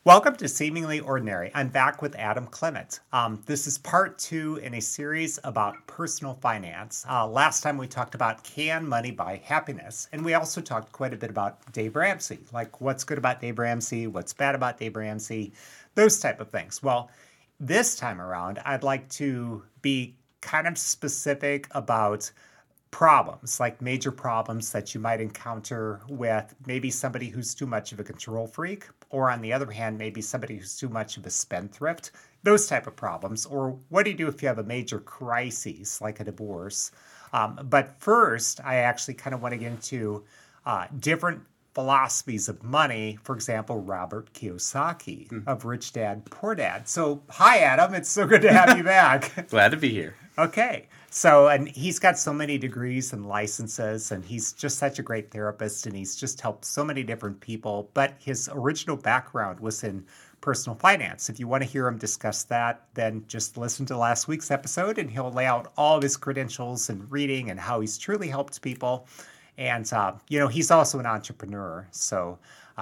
Welcome to Seemingly Ordinary. I'm back with Adam Clement. This is part 2 in a series about personal finance. Last time we talked about can money buy happiness? And we also talked quite a bit about Dave Ramsey, like what's good about Dave Ramsey, what's bad about Dave Ramsey, those type of things. Well, this time around, I'd like to be kind of specific about problems, like major problems that you might encounter with maybe somebody who's too much of a control freak, or on the other hand, maybe somebody who's too much of a spendthrift, those type of problems. Or what do you do if you have a major crisis like a divorce? But first, I actually kind of want to get into different philosophies of money. For example, Robert Kiyosaki of Rich Dad, Poor Dad. So, hi, Adam. It's so good to have you back. Glad to be here. Okay. So, and he's got so many degrees and licenses, and he's just such a great therapist, and he's just helped so many different people. But his original background was in personal finance. If you want to hear him discuss that, then just listen to last week's episode, and he'll lay out all of his credentials and reading and how he's truly helped people. And, he's also an entrepreneur. So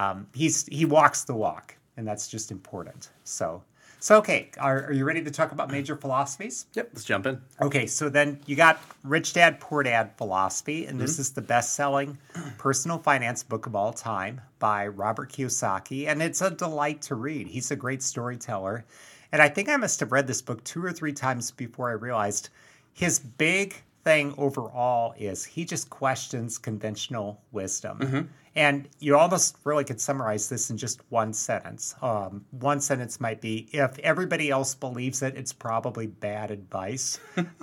he walks the walk, and that's just important. So okay, are you ready to talk about major philosophies? Yep, let's jump in. Okay, so then you got Rich Dad, Poor Dad philosophy, and this is the best-selling personal finance book of all time by Robert Kiyosaki, and it's a delight to read. He's a great storyteller, and I think I must have read this book 2 or 3 times before I realized his big thing overall is he just questions conventional wisdom. And you almost really could summarize this in just one sentence. One sentence might be, if everybody else believes it, it's probably bad advice.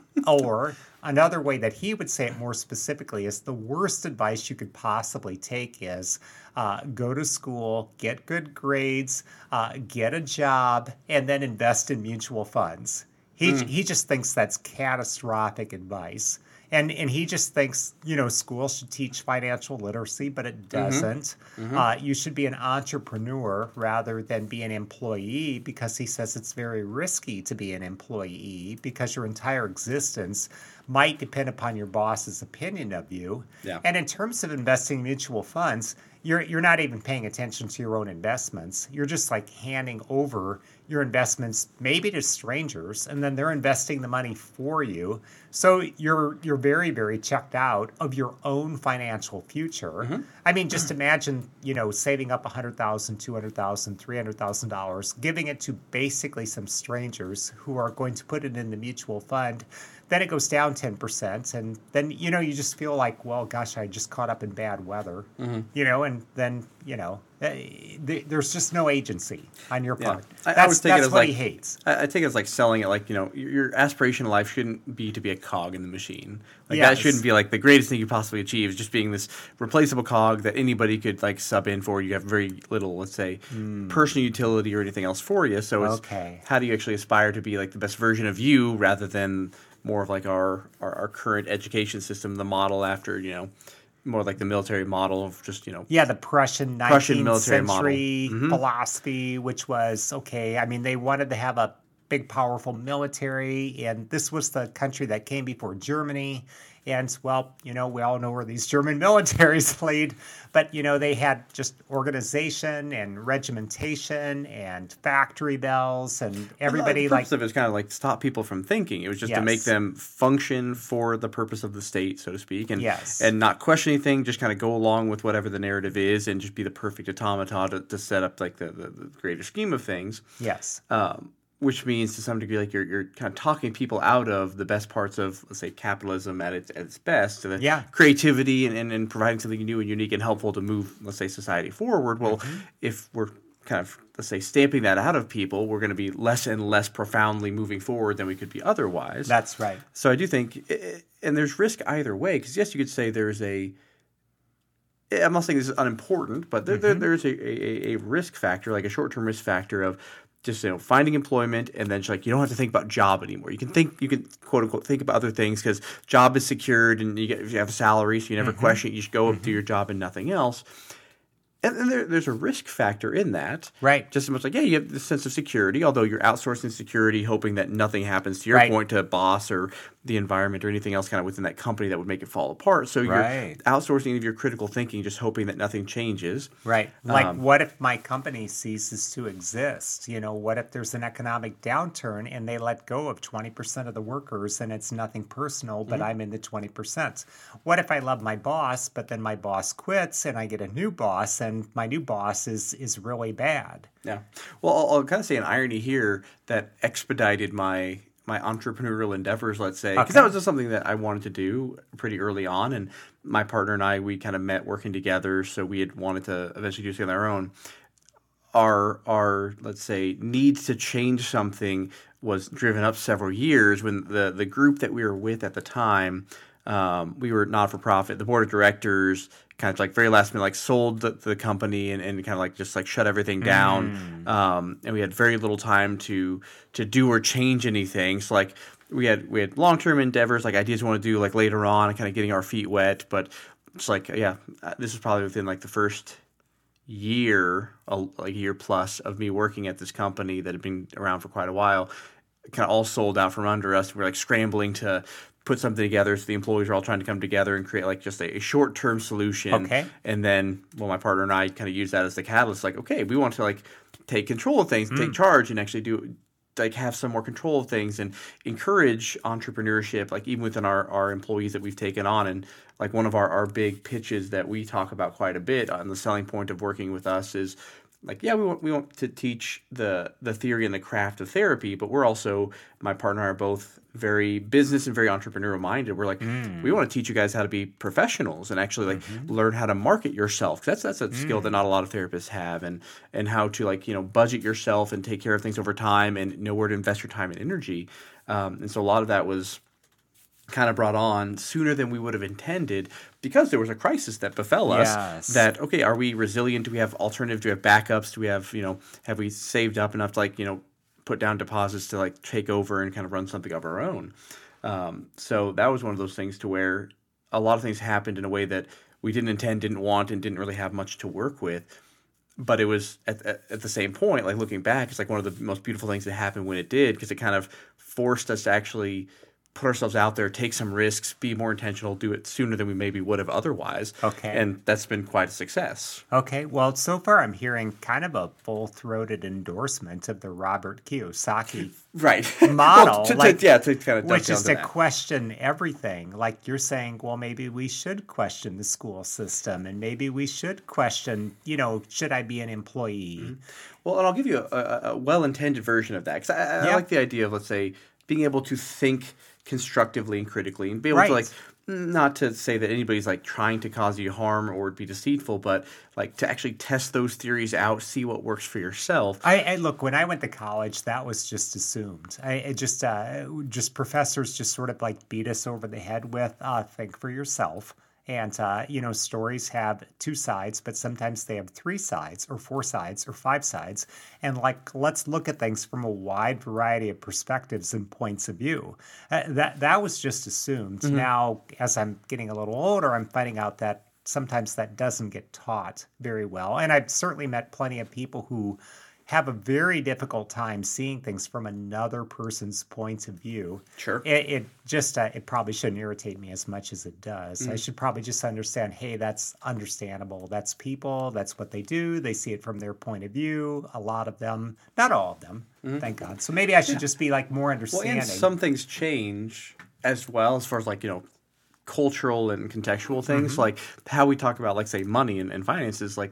Or another way that he would say it more specifically is the worst advice you could possibly take is go to school, get good grades, get a job, and then invest in mutual funds. He just thinks that's catastrophic advice. And he just thinks, school should teach financial literacy, but it doesn't. You should be an entrepreneur rather than be an employee, because he says it's very risky to be an employee because your entire existence might depend upon your boss's opinion of you. Yeah. And in terms of investing in mutual funds, you're not even paying attention to your own investments. You're just like handing over your investments maybe to strangers, and then they're investing the money for you. So you're very, very checked out of your own financial future. I mean, just imagine, saving up $100,000, $200,000, $300,000, giving it to basically some strangers who are going to put it in the mutual fund. Then it goes down 10%, and then, you just feel like, well, gosh, I just caught up in bad weather, and then, there's just no agency on your part. I would take that's what he hates. I take it as like selling it, like, your aspiration in life shouldn't be to be a cog in the machine. Like, that shouldn't be like the greatest thing you possibly achieve is just being this replaceable cog that anybody could like sub in for. You have very little, let's say, personal utility or anything else for you. So it's how do you actually aspire to be like the best version of you rather than more of like our current education system, the model after, more like the military model of just, the Prussian 19th century philosophy, which was, they wanted to have a big, powerful military, and this was the country that came before Germany. And, well, we all know where these German militaries played, but, they had just organization and regimentation and factory bells and everybody the purpose of it was kind of like stop people from thinking. It was just to make them function for the purpose of the state, so to speak, and not question anything, just kind of go along with whatever the narrative is and just be the perfect automaton to set up like the greater scheme of things. Yes. Which means to some degree, like you're kind of talking people out of the best parts of, let's say, capitalism at its best, to the creativity and providing something new and unique and helpful to move, let's say, society forward. Well, if we're kind of, let's say, stamping that out of people, we're going to be less and less profoundly moving forward than we could be otherwise. That's right. So I do think, and there's risk either way, because yes, you could say there's I'm not saying this is unimportant, but there's a risk factor, like a short-term risk factor of just finding employment, and then just like you don't have to think about job anymore. You can quote unquote think about other things because job is secured and you have a salary, so you never question it. You just go up to your job and nothing else. And there's a risk factor in that. Right. Just as much like, yeah, you have the sense of security, although you're outsourcing security, hoping that nothing happens to your point to a boss or the environment or anything else kind of within that company that would make it fall apart. So you're outsourcing of your critical thinking, just hoping that nothing changes. Right. Like, what if my company ceases to exist? You know, what if there's an economic downturn and they let go of 20% of the workers and it's nothing personal, but I'm in the 20%? What if I love my boss, but then my boss quits and I get a new boss and my new boss is really bad? Yeah. Well, I'll kind of say an irony here that expedited my entrepreneurial endeavors, let's say, because that was just something that I wanted to do pretty early on. And my partner and I, we kind of met working together. So we had wanted to eventually do something on our own. Our let's say, need to change something was driven up several years when the group that we were with at the time, we were not-for-profit. The board of directors kind of like very last minute, like sold the company and kind of like just like shut everything down. And we had very little time to do or change anything. So like we had long-term endeavors, like ideas we want to do like later on and kind of getting our feet wet. But it's like, this is probably within like the first year, like a year plus of me working at this company that had been around for quite a while, kind of all sold out from under us. We're like scrambling to put something together, so the employees are all trying to come together and create like just a short-term solution. Okay. And then, my partner and I kind of use that as the catalyst. Like, okay, we want to like take control of things, take charge, and actually do like have some more control of things and encourage entrepreneurship, like even within our employees that we've taken on. And like one of our big pitches that we talk about quite a bit on the selling point of working with us is like, we want to teach the theory and the craft of therapy, but we're also, my partner and I are both very business and very entrepreneurial minded. We're like, we want to teach you guys how to be professionals and actually like learn how to market yourself. That's a skill that not a lot of therapists have, and how to like, budget yourself and take care of things over time and know where to invest your time and energy. And so a lot of that was kind of brought on sooner than we would have intended because there was a crisis that befell us. That, okay, are we resilient? Do we have alternatives? Do we have backups? Do we have, have we saved up enough to like, put down deposits to like take over and kind of run something of our own? So that was one of those things to where a lot of things happened in a way that we didn't intend, didn't want, and didn't really have much to work with. But it was at the same point, like looking back, it's like one of the most beautiful things that happened when it did, because it kind of forced us to actually put ourselves out there, take some risks, be more intentional, do it sooner than we maybe would have otherwise. Okay. And that's been quite a success. Okay. Well, so far I'm hearing kind of a full-throated endorsement of the Robert Kiyosaki model. To kind of which is to question everything. Like you're saying, well, maybe we should question the school system, and maybe we should question, should I be an employee? Well, and I'll give you a well-intended version of that, because I like the idea of, let's say, being able to think constructively and critically, and be able to like, not to say that anybody's like trying to cause you harm or be deceitful, but like to actually test those theories out, see what works for yourself. I look, when I went to college, that was just assumed. I just professors just sort of like beat us over the head with think for yourself. And, stories have two sides, but sometimes they have three sides or four sides or five sides. And like, let's look at things from a wide variety of perspectives and points of view. That was just assumed. Now, as I'm getting a little older, I'm finding out that sometimes that doesn't get taught very well. And I've certainly met plenty of people who have a very difficult time seeing things from another person's point of view. Sure. It probably shouldn't irritate me as much as it does. I should probably just understand, hey, that's understandable. That's people. That's what they do. They see it from their point of view. A lot of them, not all of them, thank God. So maybe I should just be like more understanding. Well, and some things change as well, as far as like, cultural and contextual things, like how we talk about, like, say, money and finances, like,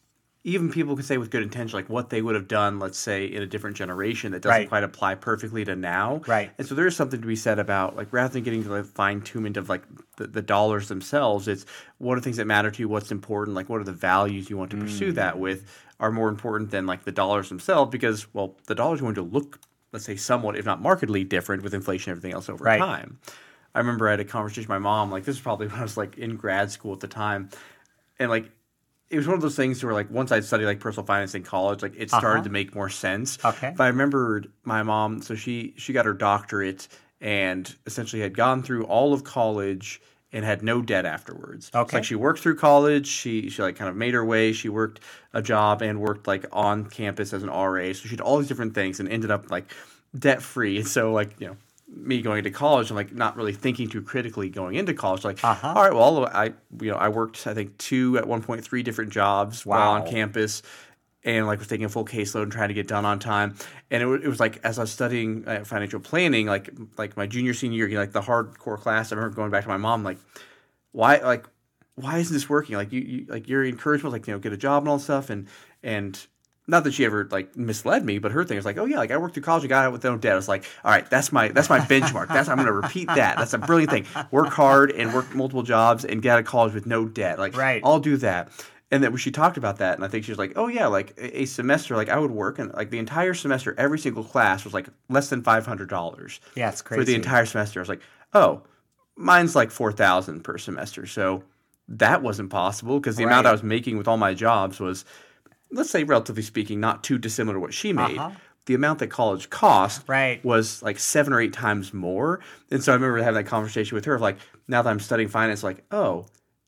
even people could say with good intention, like what they would have done, let's say, in a different generation that doesn't quite apply perfectly to now. Right. And so there is something to be said about, like, rather than getting to the fine-tunement of, like, the dollars themselves, it's what are things that matter to you, what's important, like, what are the values you want to pursue that with are more important than, like, the dollars themselves, because, well, the dollars are going to look, let's say, somewhat, if not markedly different with inflation and everything else over time. I remember I had a conversation with my mom, like, this was probably when I was, like, in grad school at the time, and, like, it was one of those things where, like, once I studied, like, personal finance in college, like, it started to make more sense. Okay. But I remembered my mom, so she got her doctorate and essentially had gone through all of college and had no debt afterwards. Okay. It's like she worked through college. She like kind of made her way. She worked a job and worked like on campus as an RA. So she did all these different things and ended up like debt free. And so like, me going to college and like not really thinking too critically going into college, like, all right, well, I worked, I think 3 different jobs while on campus. And like was taking a full caseload and trying to get done on time. And it was like as I was studying financial planning, like my junior senior year, like the hardcore class. I remember going back to my mom, like, why isn't this working? Like you like your encouragement, like get a job and all that stuff. And not that she ever like misled me, but her thing was like, oh yeah, like I worked through college and got out with no debt. I was like, all right, that's my benchmark. I'm going to repeat that. That's a brilliant thing. Work hard and work multiple jobs and get out of college with no debt. Like I'll do that. And then when she talked about that, and I think she was like, oh, yeah, like a semester, like I would work, and like the entire semester, every single class was like less than $500. Yeah, it's crazy. For the entire semester. I was like, oh, mine's like $4,000 per semester. So that wasn't possible because the amount I was making with all my jobs was, let's say, relatively speaking, not too dissimilar to what she made. The amount that college cost was like 7 or 8 times more. And so I remember having that conversation with her of like, now that I'm studying finance, like, oh,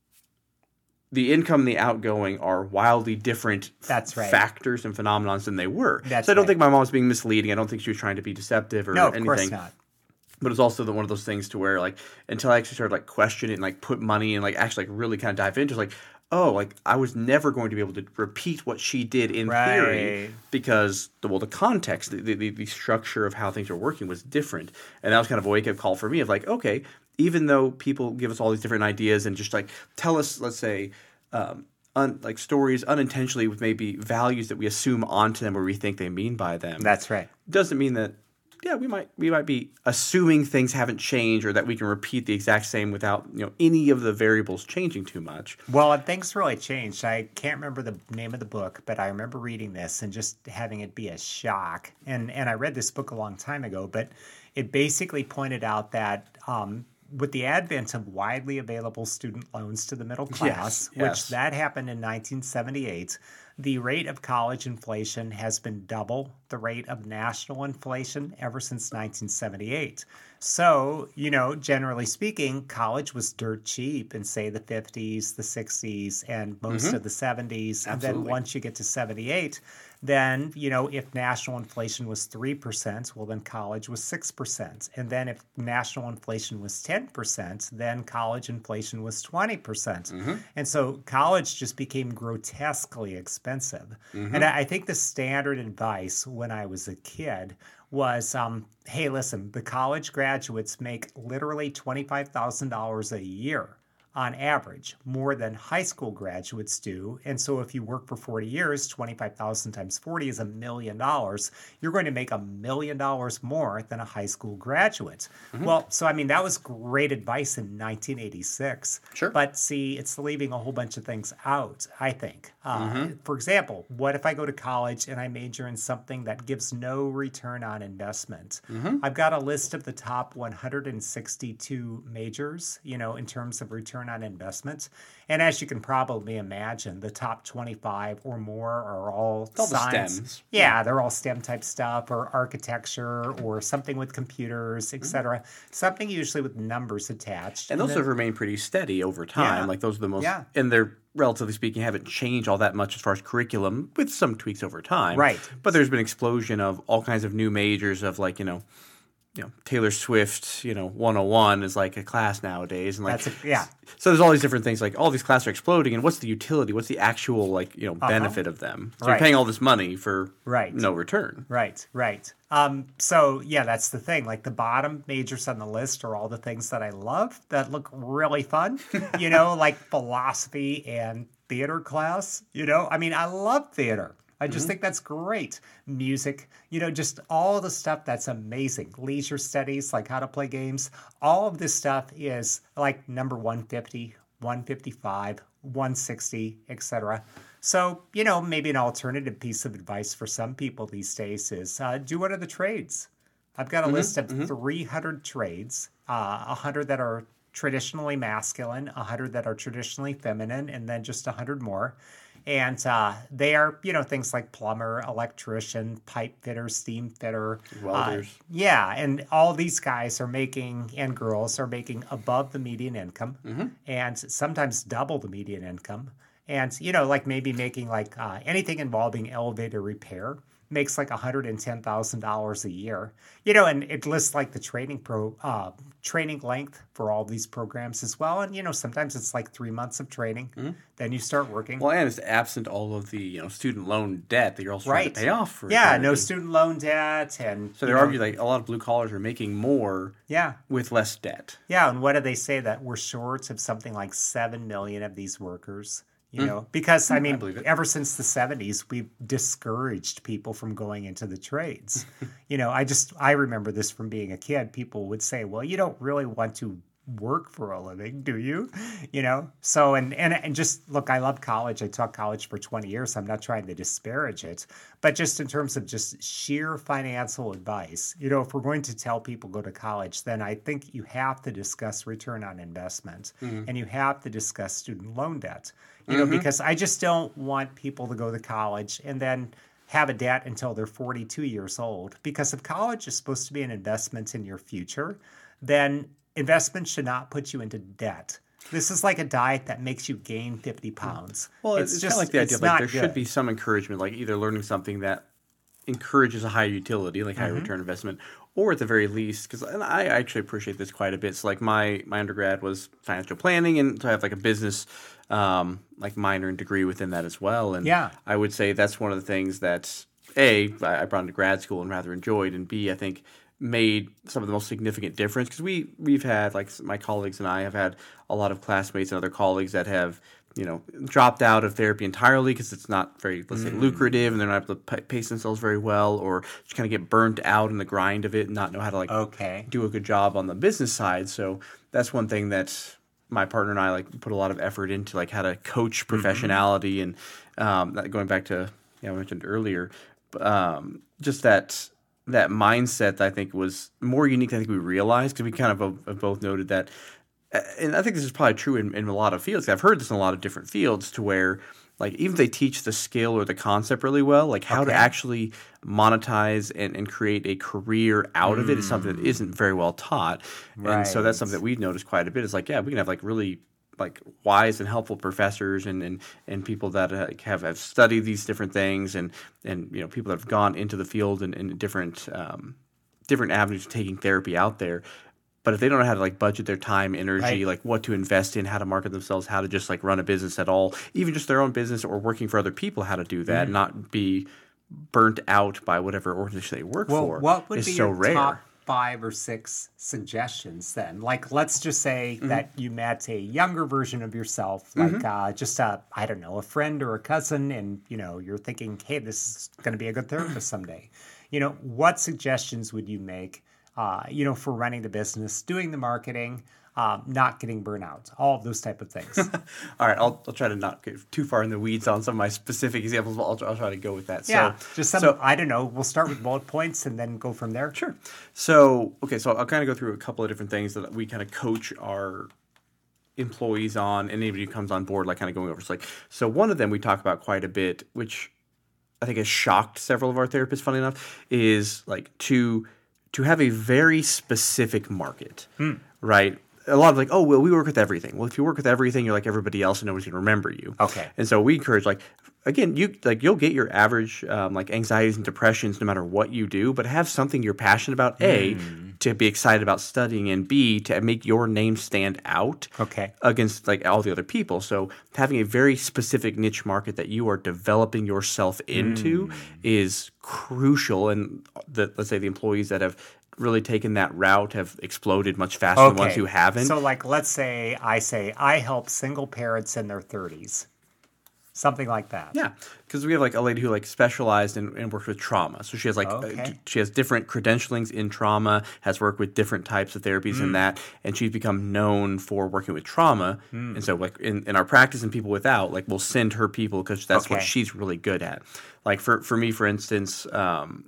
the income and the outgoing are wildly different factors and phenomenons than they were. So I don't think my mom was being misleading. I don't think she was trying to be deceptive or anything. No, of course not. But it's also one of those things to where like until I actually started like questioning and like put money and like actually like really kind of dive into it, like, oh, like I was never going to be able to repeat what she did in theory because the context, the structure of how things are working was different. And that was kind of a wake-up call for me of like, okay, even though people give us all these different ideas and just like tell us, let's say, like stories unintentionally with maybe values that we assume onto them or we think they mean by them. That's right. Doesn't mean that, yeah, we might be assuming things haven't changed or that we can repeat the exact same without any of the variables changing too much. Well, and things really changed. I can't remember the name of the book, but I remember reading this and just having it be a shock. And I read this book a long time ago, but it basically pointed out that with the advent of widely available student loans to the middle class, which that happened in 1978, the rate of college inflation has been double the rate of national inflation ever since 1978. So, generally speaking, college was dirt cheap in, say, the 50s, the 60s, and most of the 70s. Absolutely. And then once you get to 78, then, if national inflation was 3%, well, then college was 6%. And then if national inflation was 10%, then college inflation was 20%. And so college just became grotesquely expensive. And I think the standard advice when I was a kid was, hey, listen, the college graduates make literally $25,000 a year on average, more than high school graduates do. And so if you work for 40 years, 25,000 times 40 is $1 million. You're going to make $1 million more than a high school graduate. Well, so I mean, that was great advice in 1986. Sure. But see, it's leaving a whole bunch of things out, I think. For example, what if I go to college and I major in something that gives no return on investment? I've got a list of the top 162 majors, in terms of return on investment. And as you can probably imagine, the top 25 or more are all science. The STEMs. Yeah, they're all STEM type stuff or architecture or something with computers, etc. Something usually with numbers attached. And those have remained pretty steady over time. Like those are the most, and they're relatively speaking haven't changed all that much as far as curriculum with some tweaks over time. Right. But there's been an explosion of all kinds of new majors of like, Taylor Swift, 101 is like a class nowadays. And like, so there's all these different things, like all these classes are exploding. And what's the utility? What's the actual, like, benefit of them? So you're paying all this money for no return. Right. So, yeah, that's the thing. Like the bottom majors on the list are all the things that I love that look really fun, like philosophy and theater class. I mean, I love theater. I just think that's great. Music, just all the stuff that's amazing. Leisure studies, like how to play games. All of this stuff is like number 150, 155, 160, etc. So, maybe an alternative piece of advice for some people these days is do one of the trades. I've got a list of 300 trades, 100 that are traditionally masculine, 100 that are traditionally feminine, and then just 100 more. And they are, things like plumber, electrician, pipe fitter, steam fitter. Welders. Yeah, and all these guys are making, and girls are making above the median income and sometimes double the median income. And, like maybe making like anything involving elevator repair makes like $110,000 a year, and it lists like the training length for all these programs as well. And, sometimes it's like 3 months of training, then you start working. Well, and it's absent all of the, student loan debt that you're also trying to pay off for. Yeah, no student loan debt. And so they argue like a lot of blue collars are making more with less debt. Yeah, and what do they say? That we're short of something like 7 million of these workers. Because, I ever since the 70s, we've discouraged people from going into the trades. I remember this from being a kid. People would say, well, you don't really want to work for a living, do you? So, and just, look, I love college. I taught college for 20 years. I'm not trying to disparage it. But just in terms of just sheer financial advice, if we're going to tell people go to college, then I think you have to discuss return on investment and you have to discuss student loan debt. Because I just don't want people to go to college and then have a debt until they're 42 years old. Because if college is supposed to be an investment in your future, then investment should not put you into debt. This is like a diet that makes you gain 50 pounds. Well, it's just kind of like the idea of like there should be some encouragement, like either learning something that encourages a higher utility, like higher return investment, or at the very least, because I actually appreciate this quite a bit. So like my undergrad was financial planning, and so I have like a business like minor and degree within that as well. And I would say that's one of the things that A, I brought into grad school and rather enjoyed, and B, I think made some of the most significant difference, because we've had, like my colleagues and I have had a lot of classmates and other colleagues that have dropped out of therapy entirely because it's not very, let's say, lucrative, and they're not able to pace themselves very well, or just kind of get burnt out in the grind of it and not know how to do a good job on the business side. So that's one thing that my partner and I like put a lot of effort into, like how to coach professionality, and going back to I mentioned earlier, just that mindset that I think was more unique than I think we realized, because we kind of have both noted that. And I think this is probably true in a lot of fields. I've heard this in a lot of different fields, to where, like, even if they teach the skill or the concept really well, like how to actually monetize and create a career out of it is something that isn't very well taught. Right. And so that's something that we've noticed quite a bit. Is like, we can have like really like wise and helpful professors and people that have studied these different things, and people that have gone into the field and different avenues of taking therapy out there. But if they don't know how to like budget their time, energy, like what to invest in, how to market themselves, how to just like run a business at all, even just their own business or working for other people, how to do that, not be burnt out by whatever organization they work for, what would be so your rare. Top 5 or 6 suggestions then? Like, let's just say that you met a younger version of yourself, like just a friend or a cousin, and you're thinking, hey, this is going to be a good therapist someday. What suggestions would you make? For running the business, doing the marketing, not getting burnout, all of those type of things. All right, I'll try to not get too far in the weeds on some of my specific examples, but I'll try to go with that. Yeah, so I don't know. We'll start with bullet points and then go from there. Sure. So I'll kind of go through a couple of different things that we kind of coach our employees on, and anybody who comes on board, like kind of going over. So one of them we talk about quite a bit, which I think has shocked several of our therapists, funny enough, is like to have a very specific market, right? A lot of like, oh, well, we work with everything. Well, if you work with everything, you're like everybody else and nobody's going to remember you. Okay. And so we encourage, like, again, you'll get your average like anxieties and depressions no matter what you do, but have something you're passionate about, A, to be excited about studying, and B, to make your name stand out against like all the other people. So having a very specific niche market that you are developing yourself into is crucial. And let's say the employees that have really taken that route have exploded much faster than ones who haven't. So like, let's say I help single parents in their 30s. Something like that. Yeah, because we have like a lady who like specialized and worked with trauma. So she has like she has different credentialings in trauma, has worked with different types of therapies in that, and she's become known for working with trauma. And so like in our practice and people without, like we'll send her people because that's what she's really good at. Like for me, for instance, so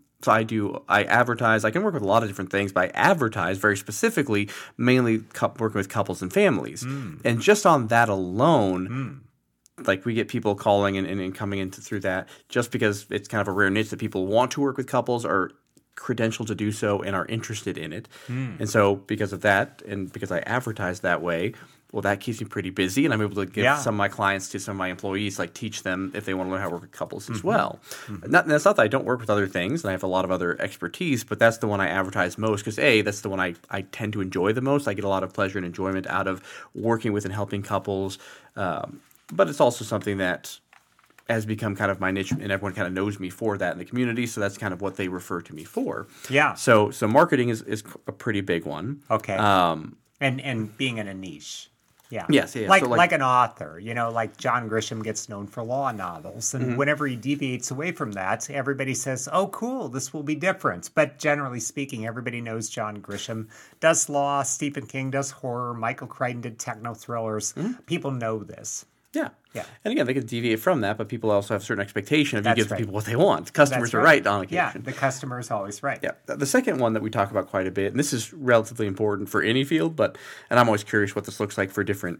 I advertise. I can work with a lot of different things, but I advertise very specifically, mainly working with couples and families. And just on that alone, like we get people calling and coming into through that just because it's kind of a rare niche that people want to work with couples, are credentialed to do so, and are interested in it. And so because of that, and because I advertise that way, well, that keeps me pretty busy, and I'm able to give some of my clients to some of my employees, like teach them if they want to learn how to work with couples as well. That's not that I don't work with other things, and I have a lot of other expertise, but that's the one I advertise most because, A, that's the one I tend to enjoy the most. I get a lot of pleasure and enjoyment out of working with and helping couples, but it's also something that has become kind of my niche, and everyone kind of knows me for that in the community, so that's kind of what they refer to me for. Yeah. So marketing is a pretty big one. Okay. And being in a niche. Yeah. Yes. Yeah. Like an author, like John Grisham gets known for law novels. And whenever he deviates away from that, everybody says, oh, cool, this will be different. But generally speaking, everybody knows John Grisham does law, Stephen King does horror, Michael Crichton did techno thrillers. People know this. Yeah. Yeah. And again, they can deviate from that, but people also have a certain expectation of you give the people what they want. Customers are right on occasion. Yeah, the customer is always right. Yeah. The second one that we talk about quite a bit, and this is relatively important for any field, and I'm always curious what this looks like for different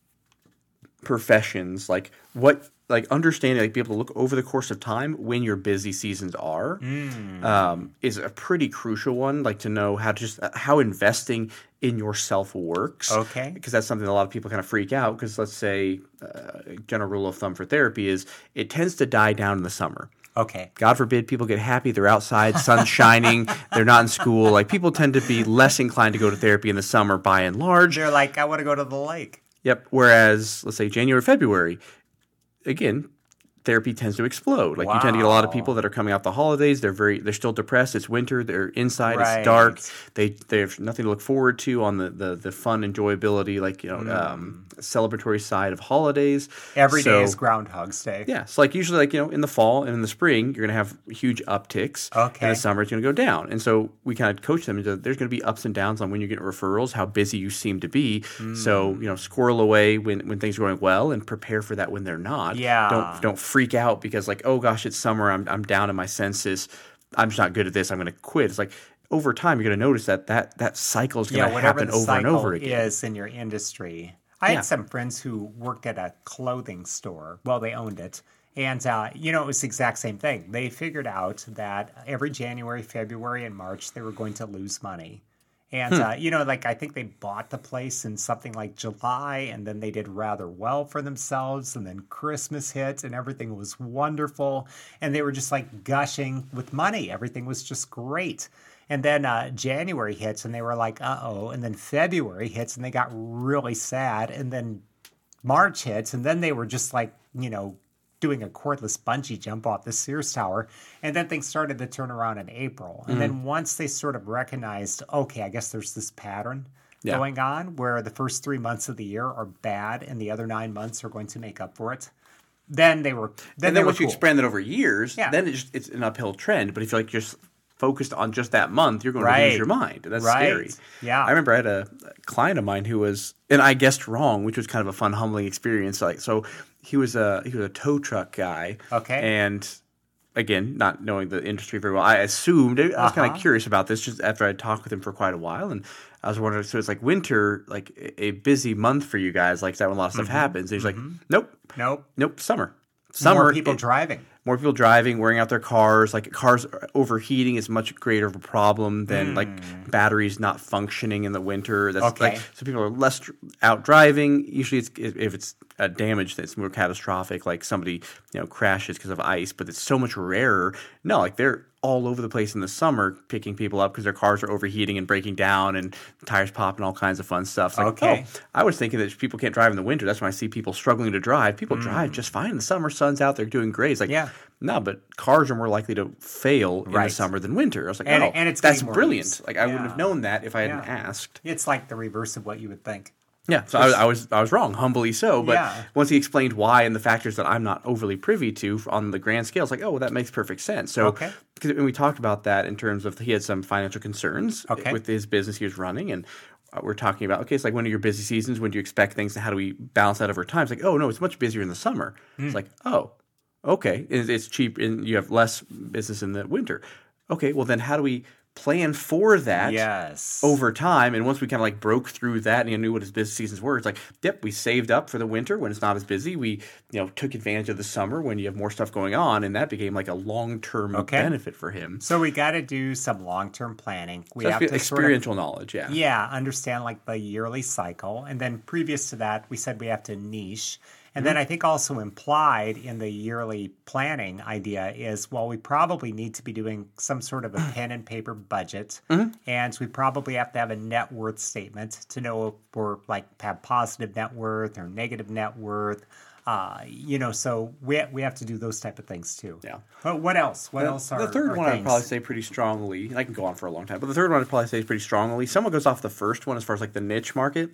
professions, understanding, be able to look over the course of time when your busy seasons are, is a pretty crucial one. Like to know how investing in yourself works. Okay. Because that's something that a lot of people kind of freak out. Because let's say, general rule of thumb for therapy is it tends to die down in the summer. Okay. God forbid people get happy. They're outside, sun's shining. They're not in school. Like people tend to be less inclined to go to therapy in the summer by and large. They're like, I want to go to the lake. Yep. Whereas, let's say January, February, again, therapy tends to explode. Like you tend to get a lot of people that are coming out the holidays. They're still depressed. It's winter. They're inside. Right. It's dark. They have nothing to look forward to on the fun enjoyability, celebratory side of holidays. Every day is Groundhog's Day. Yeah. So usually in the fall and in the spring, you're going to have huge upticks. Okay. And the summer it's going to go down. And so we kind of coach them into there's going to be ups and downs on when you get referrals, how busy you seem to be. So squirrel away when things are going well and prepare for that when they're not. Yeah. Don't freak out because oh gosh, it's summer. I'm down in my senses. I'm just not good at this. I'm going to quit. It's over time you're going to notice that cycle is going to happen over and over again. Is in your industry. I had some friends who worked at a clothing store. Well, they owned it. And, it was the exact same thing. They figured out that every January, February, and March, they were going to lose money. And, I think they bought the place in something like July, and then they did rather well for themselves. And then Christmas hit, and everything was wonderful. And they were just gushing with money. Everything was just great. And then January hits, and they were like, uh-oh. And then February hits, and they got really sad. And then March hits, and then they were just doing a cordless bungee jump off the Sears Tower. And then things started to turn around in April. And then once they sort of recognized, okay, I guess there's this pattern going on where the first 3 months of the year are bad and the other 9 months are going to make up for it. Then they were once you expand that over years, then it's an uphill trend. But if you're just focused on just that month, you're going to lose your mind. That's scary. Yeah. I remember I had a client of mine who was, and I guessed wrong, which was kind of a fun, humbling experience. So he was a tow truck guy. Okay. And again, not knowing the industry very well, I assumed, I was kind of curious about this just after I talked with him for quite a while. And I was wondering, so it's winter, a busy month for you guys, is that when a lot of stuff happens? And he's like, nope, summer. More people driving. More people driving, wearing out their cars. Cars overheating is much greater of a problem than batteries not functioning in the winter. That's so people are less out driving. Usually, if it's damage that's more catastrophic, like somebody crashes because of ice. But it's so much rarer. No, they're all over the place in the summer picking people up because their cars are overheating and breaking down and tires popping, all kinds of fun stuff. I was thinking that people can't drive in the winter. That's when I see people struggling to drive. People drive just fine in the summer. Sun's out. They're doing great. It's no, but cars are more likely to fail in the summer than winter. I was like, and that's brilliant. I wouldn't have known that if I hadn't asked. It's like the reverse of what you would think. Yeah, so I was wrong, humbly so. But once he explained why and the factors that I'm not overly privy to on the grand scale, it's well, that makes perfect sense. So, because we talked about that in terms of he had some financial concerns with his business he was running, and we're talking about, it's when are your busy seasons? When do you expect things? And how do we balance that over time? It's oh, no, it's much busier in the summer. It's oh, okay, it's cheap and you have less business in the winter. Okay, well then how do we plan for that yes. over time. And once we kind of like broke through that and knew what his busy seasons were, it's like, yep, we saved up for the winter when it's not as busy. We, took advantage of the summer when you have more stuff going on, and that became like a long-term benefit for him. So we got to do some long-term planning. We so have to experiential knowledge, yeah. Yeah, understand like the yearly cycle. And then previous to that, we said we have to niche. And then I think also implied in the yearly planning idea is, well, we probably need to be doing some sort of a pen and paper budget. And we probably have to have a net worth statement to know if we're like have positive net worth or negative net worth. So we have to do those type of things too. Yeah. But what else? What else are the third one? things? I'd probably say pretty strongly. I can go on for a long time, but the third one I'd probably say pretty strongly. Someone goes off the first one as far as like the niche market,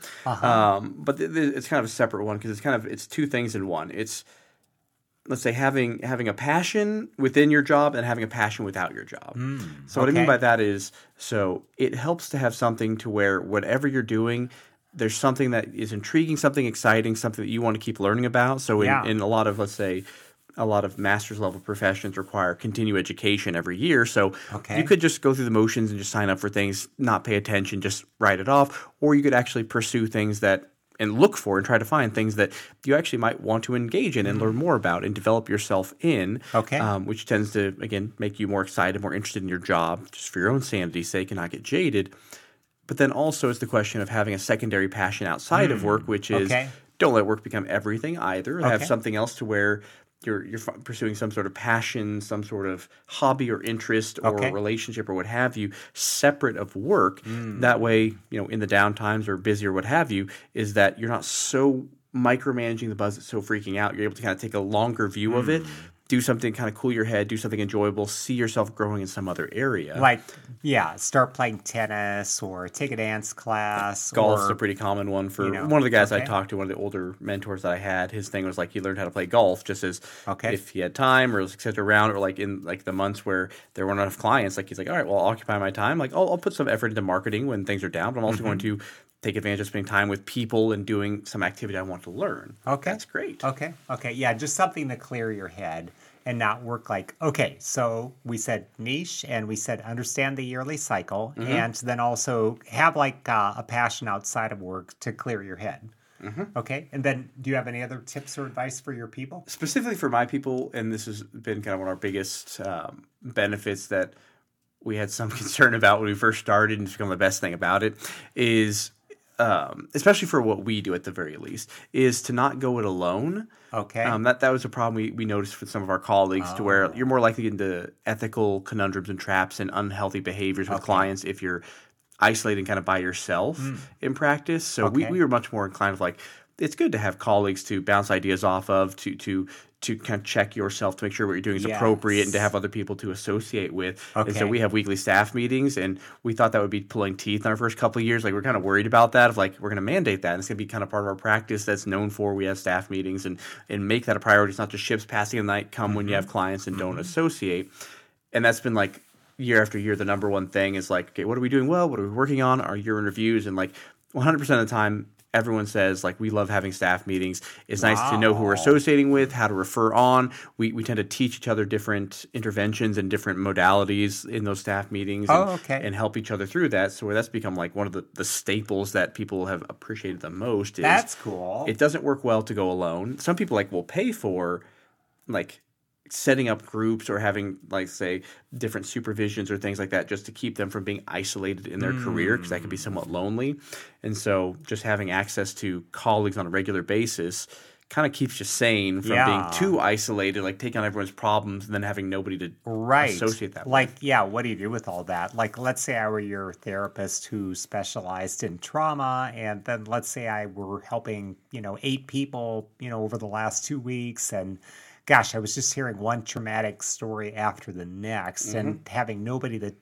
but it's kind of a separate one because it's two things in one. It's, let's say, having a passion within your job and having a passion without your job. So what I mean by that is, so it helps to have something to where whatever you're doing, there's something that is intriguing, something exciting, something that you want to keep learning about. So in a lot of, let's say, a lot of master's level professions require continued education every year. So you could just go through the motions and just sign up for things, not pay attention, just write it off. Or you could actually pursue things and look for and try to find things that you actually might want to engage in and learn more about and develop yourself in, which tends to, again, make you more excited, more interested in your job, just for your own sanity's sake and not get jaded. But then also it's the question of having a secondary passion outside of work, which is don't let work become everything either. Have something else to where you're pursuing some sort of passion, some sort of hobby or interest or relationship or what have you, separate of work. That way, in the downtimes or busy or what have you, is that you're not so micromanaging the buzz that's so freaking out. You're able to kind of take a longer view of it. Do something kind of cool your head, do something enjoyable, see yourself growing in some other area. Like, start playing tennis or take a dance class. Golf's a pretty common one for one of the guys I talked to, one of the older mentors that I had. His thing was like he learned how to play golf just as if he had time or was etc. around, or like in like the months where there weren't enough clients. Like he's like, all right, well, I'll occupy my time. Like I'll put some effort into marketing when things are down, but I'm also going to take advantage of spending time with people and doing some activity I want to learn. That's great. Okay. Yeah, just something to clear your head and not work like, so we said niche and we said understand the yearly cycle and then also have like a passion outside of work to clear your head. Okay. And then do you have any other tips or advice for your people? Specifically for my people, and this has been kind of one of our biggest benefits that we had some concern about when we first started, and it's become the best thing about it, is especially for what we do at the very least, is to not go it alone. That was a problem we noticed with some of our colleagues, to where you're more likely into ethical conundrums and traps and unhealthy behaviors with clients if you're isolating kind of by yourself in practice. So we were much more inclined of like, it's good to have colleagues to bounce ideas off of, to kind of check yourself to make sure what you're doing is appropriate, and to have other people to associate with. And so we have weekly staff meetings, and we thought that would be pulling teeth in our first couple of years. Like we're kind of worried about that, of like we're going to mandate that, and it's going to be kind of part of our practice that's known for. We have staff meetings and make that a priority. It's not just ships passing the night, come when you have clients and don't associate. And that's been like year after year, the number one thing is like, okay, what are we doing well? What are we working on? Our year in reviews, and like 100% of the time, everyone says, like, we love having staff meetings. It's nice to know who we're associating with, how to refer on. We tend to teach each other different interventions and different modalities in those staff meetings and help each other through that. So that's become like one of the staples that people have appreciated the most. That's cool. It doesn't work well to go alone. Some people like will pay for like setting up groups or having, like, say, different supervisions or things like that just to keep them from being isolated in their career, because that can be somewhat lonely. And so just having access to colleagues on a regular basis kind of keeps you sane from being too isolated, like taking on everyone's problems and then having nobody to associate that with. Like, what do you do with all that? Like, let's say I were your therapist who specialized in trauma, and then let's say I were helping, 8 people, over the last 2 weeks, and gosh, I was just hearing one traumatic story after the next, and having nobody to,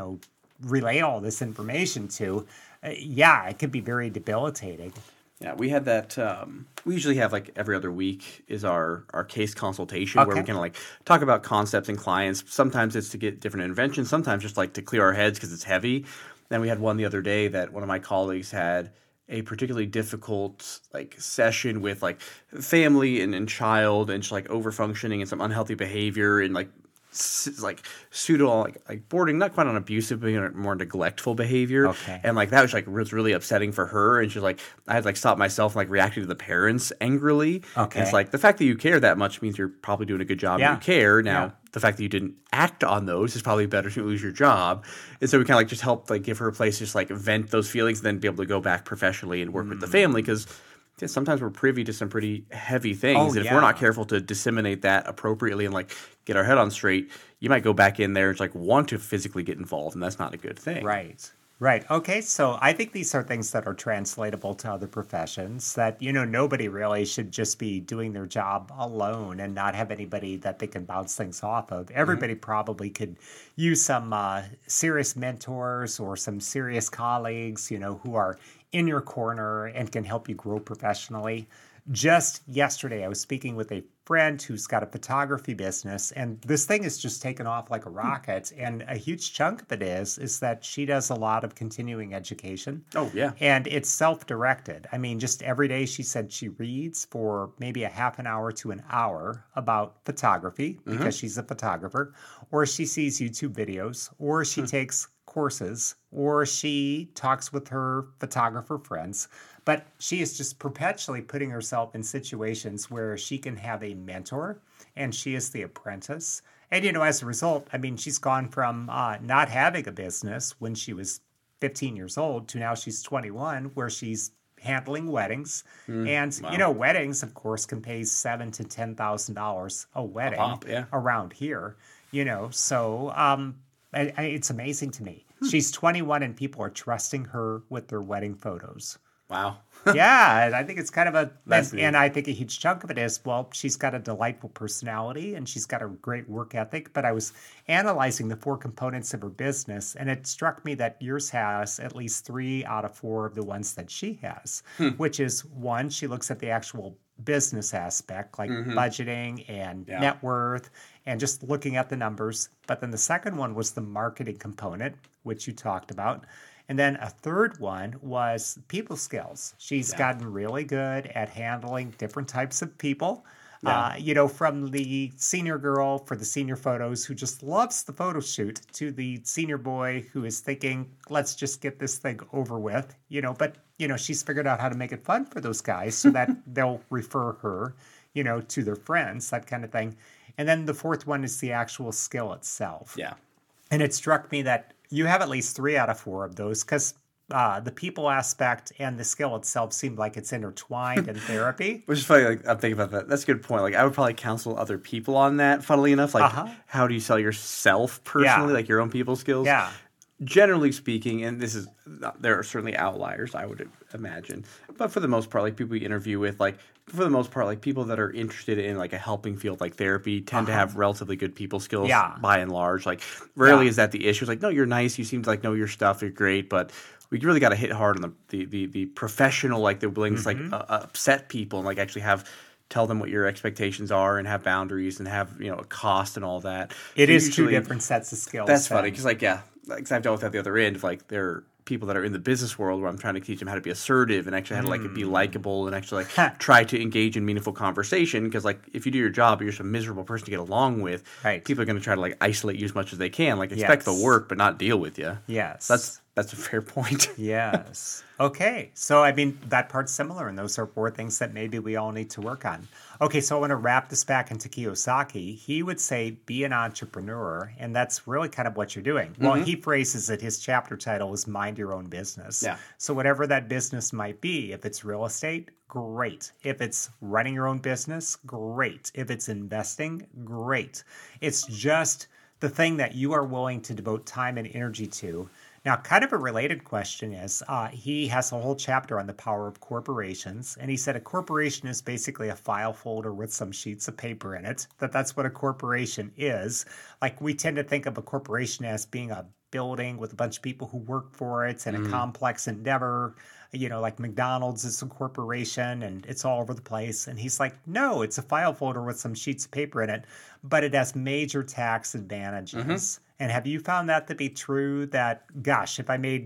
relay all this information to, it could be very debilitating. Yeah, we had that. We usually have like every other week is our case consultation where we kind of like talk about concepts and clients. Sometimes it's to get different interventions. Sometimes just like to clear our heads because it's heavy. Then we had one the other day that one of my colleagues had a particularly difficult like session with like family and child, and just like over functioning and some unhealthy behavior, and like like pseudo like bordering, not quite on abusive, but more neglectful behavior. Okay. And like that was really upsetting for her. And she's like, I had like stopped myself from like reacting to the parents angrily. Okay. And it's like the fact that you care that much means you're probably doing a good job. Yeah. And you care. Now Yeah. the fact that you didn't act on those is probably better to lose your job. And so we kind of like just helped like give her a place to just like vent those feelings and then be able to go back professionally and work with the family, because sometimes we're privy to some pretty heavy things. And if we're not careful to disseminate that appropriately and like get our head on straight, you might go back in there and like want to physically get involved, and that's not a good thing. Right. Right. Okay. So I think these are things that are translatable to other professions, that, nobody really should just be doing their job alone and not have anybody that they can bounce things off of. Everybody probably could use some serious mentors or some serious colleagues, who are in your corner and can help you grow professionally. Just yesterday, I was speaking with a friend who's got a photography business, and this thing is just taken off like a rocket. And a huge chunk of it is that she does a lot of continuing education. Oh, yeah. And it's self-directed. I mean, just every day she said she reads for maybe a half an hour to an hour about photography because she's a photographer, or she sees YouTube videos, or she takes courses, or she talks with her photographer friends. But she is just perpetually putting herself in situations where she can have a mentor, and she is the apprentice. And, as a result, I mean, she's gone from not having a business when she was 15 years old to now she's 21, where she's handling weddings. And, weddings, of course, can pay $7,000 to $10,000 a wedding around here, So it's amazing to me. She's 21 and people are trusting her with their wedding photos. Wow. Yeah, and I think it's kind of and I think a huge chunk of it is, well, she's got a delightful personality and she's got a great work ethic. But I was analyzing the 4 components of her business, and it struck me that yours has at least 3 out of 4 of the ones that she has, which is, 1, she looks at the actual business aspect, like budgeting and net worth and just looking at the numbers. But then the second one was the marketing component, which you talked about. And then a third one was people skills. She's gotten really good at handling different types of people. From the senior girl for the senior photos who just loves the photo shoot to the senior boy who is thinking, let's just get this thing over with, but, she's figured out how to make it fun for those guys so that they'll refer her, to their friends, that kind of thing. And then the fourth one is the actual skill itself. Yeah. And it struck me that you have at least 3 out of 4 of those, because the people aspect and the skill itself seemed like it's intertwined in therapy. Which is funny. Like, I'm thinking about that. That's a good point. Like, I would probably counsel other people on that, funnily enough. Like, how do you sell yourself personally, like your own people skills? Yeah. Generally speaking, and there are certainly outliers, I would imagine. But for the most part, like people we interview with, like for the most part, like people that are interested in like a helping field like therapy tend to have relatively good people skills by and large. Like rarely is that the issue. It's like, no, you're nice. You seem to like know your stuff. You're great. But we really got to hit hard on the professional, like the willingness to like upset people and like actually tell them what your expectations are and have boundaries and have, a cost and all that. It is usually 2 different sets of skills. That's funny because like I've dealt with that the other end of like there are people that are in the business world where I'm trying to teach them how to be assertive and actually how to like be likable and actually like try to engage in meaningful conversation, because like if you do your job but you're just a miserable person to get along with, people are going to try to like isolate you as much as they can, like expect the work but not deal with you. Yes. So that's a fair point. Yes. Okay. So, I mean, that part's similar, and those are 4 things that maybe we all need to work on. Okay, so I want to wrap this back into Kiyosaki. He would say, be an entrepreneur, and that's really kind of what you're doing. Well, he phrases it, his chapter title is Mind Your Own Business. Yeah. So whatever that business might be, if it's real estate, great. If it's running your own business, great. If it's investing, great. It's just the thing that you are willing to devote time and energy to. Now, kind of a related question is, he has a whole chapter on the power of corporations, and he said a corporation is basically a file folder with some sheets of paper in it, that's what a corporation is. Like, we tend to think of a corporation as being a building with a bunch of people who work for it and a complex endeavor. Like McDonald's is a corporation and it's all over the place. And he's like, no, it's a file folder with some sheets of paper in it, but it has major tax advantages. And have you found that to be true that, gosh, if I made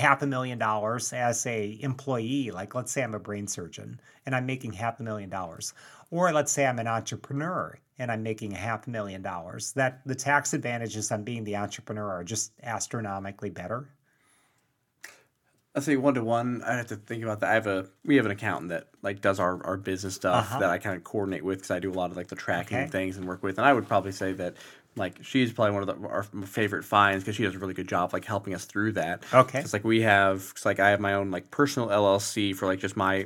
$500,000 as a employee, like let's say I'm a brain surgeon and I'm making $500,000, or let's say I'm an entrepreneur and I'm making $500,000, that the tax advantages on being the entrepreneur are just astronomically better? I'd say 1-to-1. I have to think about that. We have an accountant that like does our business stuff that I kind of coordinate with because I do a lot of like the tracking of things and work with. And I would probably say that like she's probably one of our favorite finds because she does a really good job like helping us through that. Okay. It's like I have my own like personal LLC for like just my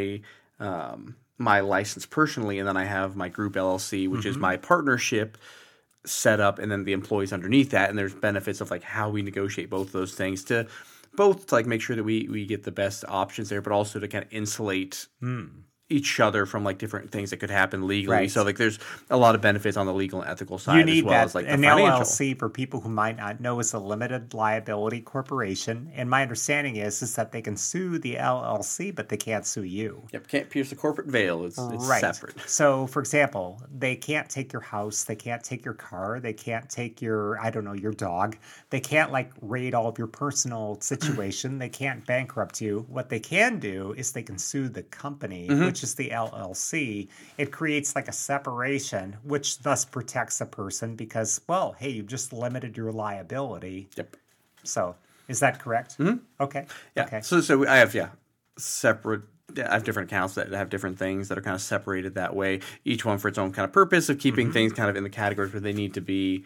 license personally, and then I have my group LLC, which is my partnership set up, and then the employees underneath that. And there's benefits of like how we negotiate both of those things to like make sure that we get the best options there, but also to kind of insulate each other from like different things that could happen legally. Right. So like there's a lot of benefits on the legal and ethical side You need as well that. as like the An financial. LLC, for people who might not know, is a limited liability corporation. And my understanding is that they can sue the LLC, but they can't sue you. Yep, can't pierce the corporate veil. It's Right. separate. So, for example, they can't take your house, they can't take your car, they can't take your dog. They can't like raid all of your personal situation. They can't bankrupt you. What they can do is they can sue the company, which is the LLC. It creates like a separation, which thus protects a person because, well, hey, you've just limited your liability. Yep. So, is that correct? Mm-hmm. Okay. Yeah. Okay. So I have separate. I have different accounts that have different things that are kind of separated that way. Each one for its own kind of purpose of keeping things kind of in the categories where they need to be.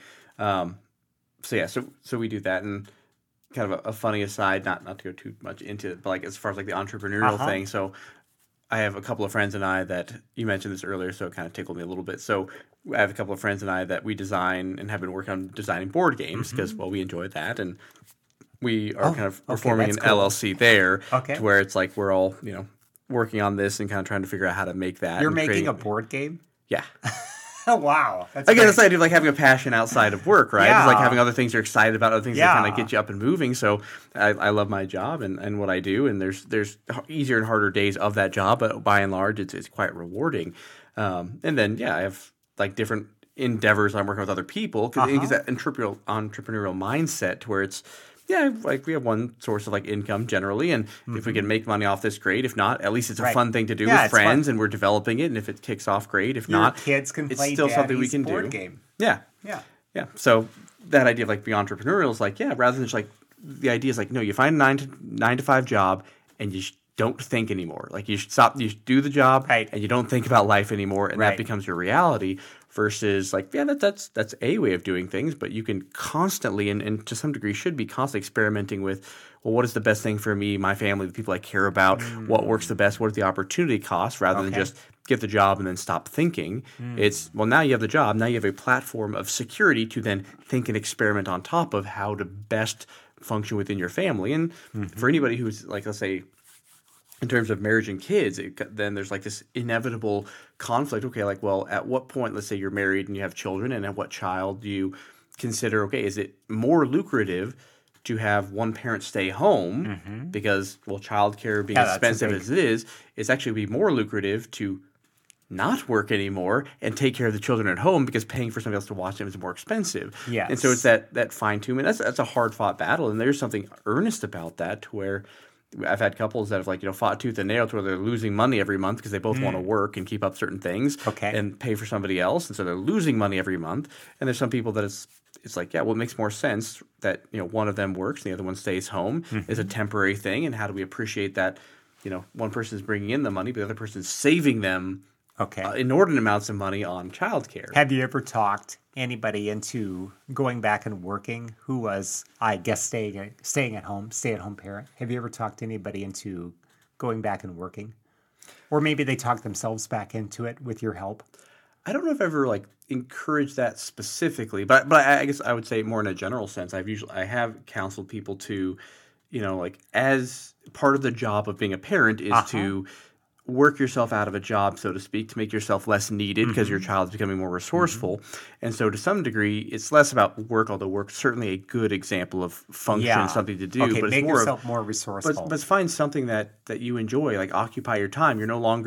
So we do that, and kind of a funny aside, not to go too much into it, but like as far as like the entrepreneurial thing. So I have a couple of friends and I that you mentioned this earlier, so it kind of tickled me a little bit. So I have a couple of friends and I that we design and have been working on designing board games because well we enjoy that, and we are we're forming an LLC there to where it's like we're all working on this and kind of trying to figure out how to make that. You're making a board game? Yeah. Oh, wow. That's Again, it's the idea of like having a passion outside of work, right? Yeah. It's like having other things you're excited about, other things that kind of get you up and moving. So I love my job and what I do, and there's easier and harder days of that job, but by and large, it's quite rewarding. And then, I have like different endeavors I'm working with other people because it gives that entrepreneurial mindset to where it's, like we have one source of like income generally, and if we can make money off this, great. If not, at least it's a fun thing to do with friends, and we're developing it. And if it kicks off, great. If not, kids can play it's still something we can board do. Game. Yeah. So that idea of like being entrepreneurial is like rather than just like the idea is like no, you find a 9 to 5 job and you don't think anymore. Like you stop, you do the job, and you don't think about life anymore, and that becomes your reality. Versus like that's a way of doing things, but you can constantly and to some degree should be constantly experimenting with, well, what is the best thing for me, my family, the people I care about, what works the best, what is the opportunity cost, rather than just get the job and then stop thinking. It's, well, now you have the job, now you have a platform of security to then think and experiment on top of how to best function within your family. And for anybody who's like, let's say, in terms of marriage and kids, then there's like this inevitable conflict. Okay, like, well, at what point, let's say you're married and you have children, and at what child do you consider, okay, is it more lucrative to have one parent stay home because, well, childcare being expensive as it is, it's actually be more lucrative to not work anymore and take care of the children at home because paying for somebody else to watch them is more expensive. Yes. And so it's that fine-tuning. That's a hard-fought battle, and there's something earnest about that to where I've had couples that have like fought tooth and nail to where they're losing money every month because they both want to work and keep up certain things and pay for somebody else, and so they're losing money every month. And there's some people that it's like, it makes more sense that one of them works and the other one stays home is a temporary thing, and how do we appreciate that one person is bringing in the money but the other person is saving them inordinate amounts of money on childcare. Have you ever talked anybody into going back and working who was, I guess, staying at home, stay-at-home parent? Have you ever talked anybody into going back and working? Or maybe they talked themselves back into it with your help? I don't know if I've ever like encouraged that specifically, but I guess I would say more in a general sense. I have counseled people to, like as part of the job of being a parent is to work yourself out of a job, so to speak, to make yourself less needed because your child's becoming more resourceful. And so to some degree, it's less about work, although work's certainly a good example of function, something to do. But it's make yourself more resourceful. But find something that you enjoy, like occupy your time. You're no longer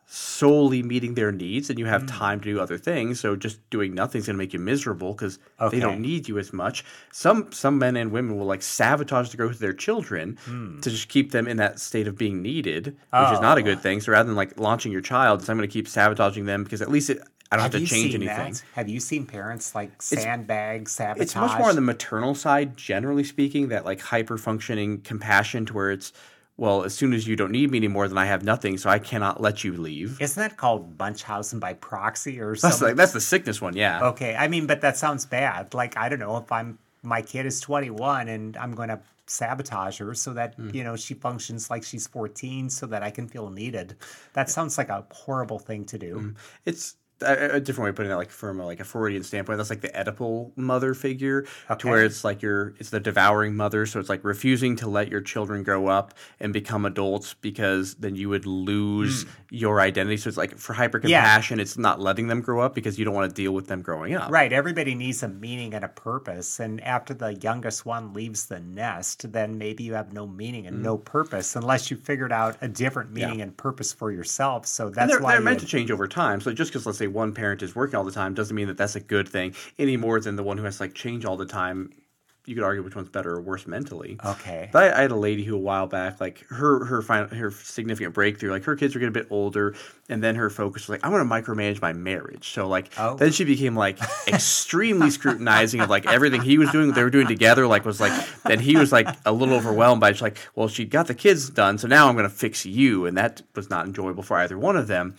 solely meeting their needs, and you have time to do other things. So just doing nothing is going to make you miserable because they don't need you as much. Some men and women will like sabotage the growth of their children to just keep them in that state of being needed, which is not a good thing. So rather than like launching your child, so I'm going to keep sabotaging them because at least I don't have to change anything. That? Have you seen parents like sandbag, sabotage? It's much more on the maternal side, generally speaking, that like hyper-functioning compassion to where it's, well, as soon as you don't need me anymore, then I have nothing, so I cannot let you leave. Isn't that called Munchausen by proxy or something? That's the sickness one, yeah. Okay, I mean, but that sounds bad. Like, I don't know, if my kid is 21 and I'm going to sabotage her so that, she functions like she's 14 so that I can feel needed. That sounds like a horrible thing to do. It's a different way of putting it, like from a Freudian standpoint, that's like the Oedipal mother figure, to where it's like it's the devouring mother. So it's like refusing to let your children grow up and become adults because then you would lose your identity. So it's like for hyper compassion, it's not letting them grow up because you don't want to deal with them growing up. Right. Everybody needs a meaning and a purpose. And after the youngest one leaves the nest, then maybe you have no meaning and no purpose unless you figured out a different meaning and purpose for yourself. So that's why they're meant to change over time. So just because, let's say, one parent is working all the time doesn't mean that that's a good thing any more than the one who has to like change all the time. You could argue which one's better or worse mentally. Okay. But I had a lady who a while back, like her significant breakthrough, like her kids were getting a bit older, and then her focus was like, I want to micromanage my marriage. So like then she became like extremely scrutinizing of like everything he was doing, they were doing together, like was like, then he was like a little overwhelmed by it. She's like, well, she got the kids done, so now I'm going to fix you, and that was not enjoyable for either one of them.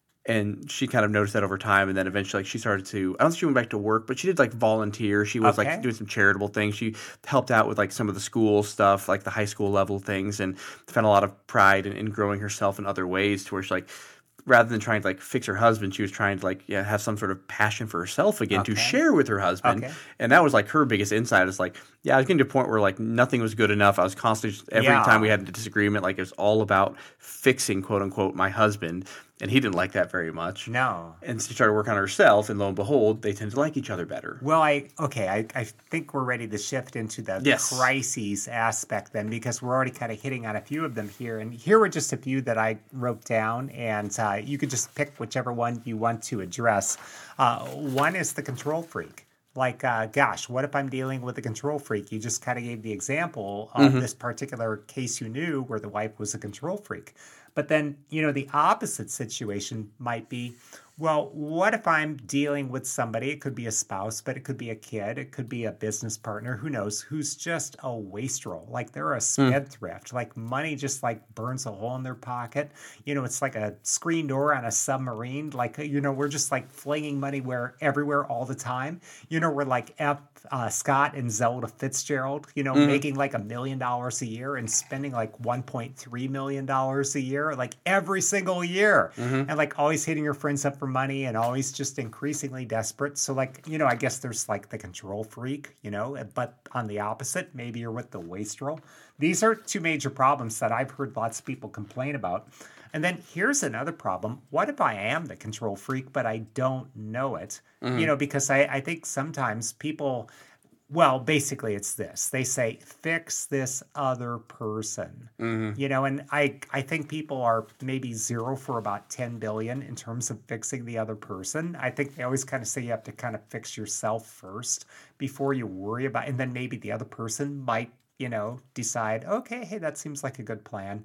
And she kind of noticed that over time, and then eventually like, she started to, I don't think she went back to work, but she did like volunteer. She was like doing some charitable things. She helped out with like some of the school stuff, like the high school level things, and found a lot of pride in growing herself in other ways to where she like, rather than trying to like fix her husband, she was trying to like have some sort of passion for herself again to share with her husband. And that was like her biggest insight is like, I was getting to a point where like nothing was good enough. I was constantly, every time we had a disagreement, like it was all about fixing, quote unquote, my husband. And he didn't like that very much. No. And she started working on herself, and lo and behold, they tend to like each other better. Well, I think we're ready to shift into the crises aspect then, because we're already kind of hitting on a few of them here. And here were just a few that I wrote down, and you could just pick whichever one you want to address. One is the control freak. Like, gosh, what if I'm dealing with a control freak? You just kind of gave the example of this particular case you knew where the wife was a control freak. But then, the opposite situation might be, well, what if I'm dealing with somebody? It could be a spouse, but it could be a kid. It could be a business partner. Who knows? Who's just a wastrel. Like they're a spendthrift. Like money just like burns a hole in their pocket. It's like a screen door on a submarine. Like, we're just like flinging money everywhere all the time. We're like Scott and Zelda Fitzgerald, making like $1 million a year and spending like $1.3 million a year, like every single year. And like always hitting your friends up for money and always just increasingly desperate. So like, I guess there's like the control freak, but on the opposite, maybe you're with the wastrel. These are two major problems that I've heard lots of people complain about. And then here's another problem. What if I am the control freak, but I don't know it? Because I think sometimes people, well, basically it's this. They say, fix this other person. And I think people are maybe 0 for about 10 billion in terms of fixing the other person. I think they always kind of say you have to kind of fix yourself first before you worry about, and then maybe the other person might, decide, okay, hey, that seems like a good plan.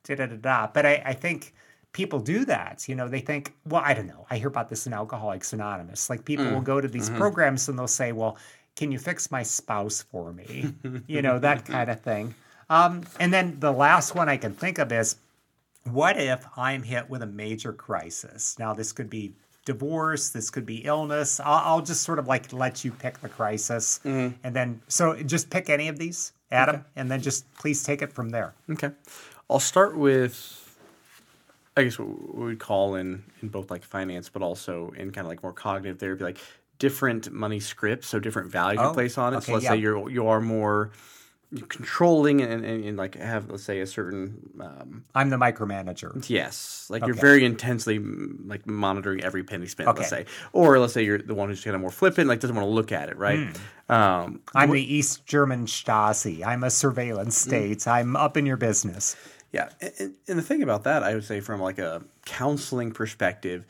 But I think people do that. They think, well, I don't know. I hear about this in Alcoholics Anonymous. Like people will go to these programs and they'll say, well, can you fix my spouse for me? That kind of thing. And then the last one I can think of is, what if I'm hit with a major crisis? Now, this could be divorce. This could be illness. I'll just sort of like let you pick the crisis. And then, so just pick any of these, Adam, and then just please take it from there. Okay. I'll start with, I guess what we would call in both like finance, but also in kind of like more cognitive therapy, like different money scripts, so different values you place on it. Okay, so let's say you are more controlling and like have, let's say, a certain I'm the micromanager. Yes, like you're very intensely like monitoring every penny spent. Let's say, or let's say you're the one who's kind of more flippant, like doesn't want to look at it, right? I'm the East German Stasi. I'm a surveillance state. I'm up in your business. Yeah, and the thing about that, I would say from like a counseling perspective,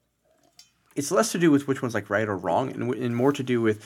it's less to do with which one's like right or wrong, and more to do with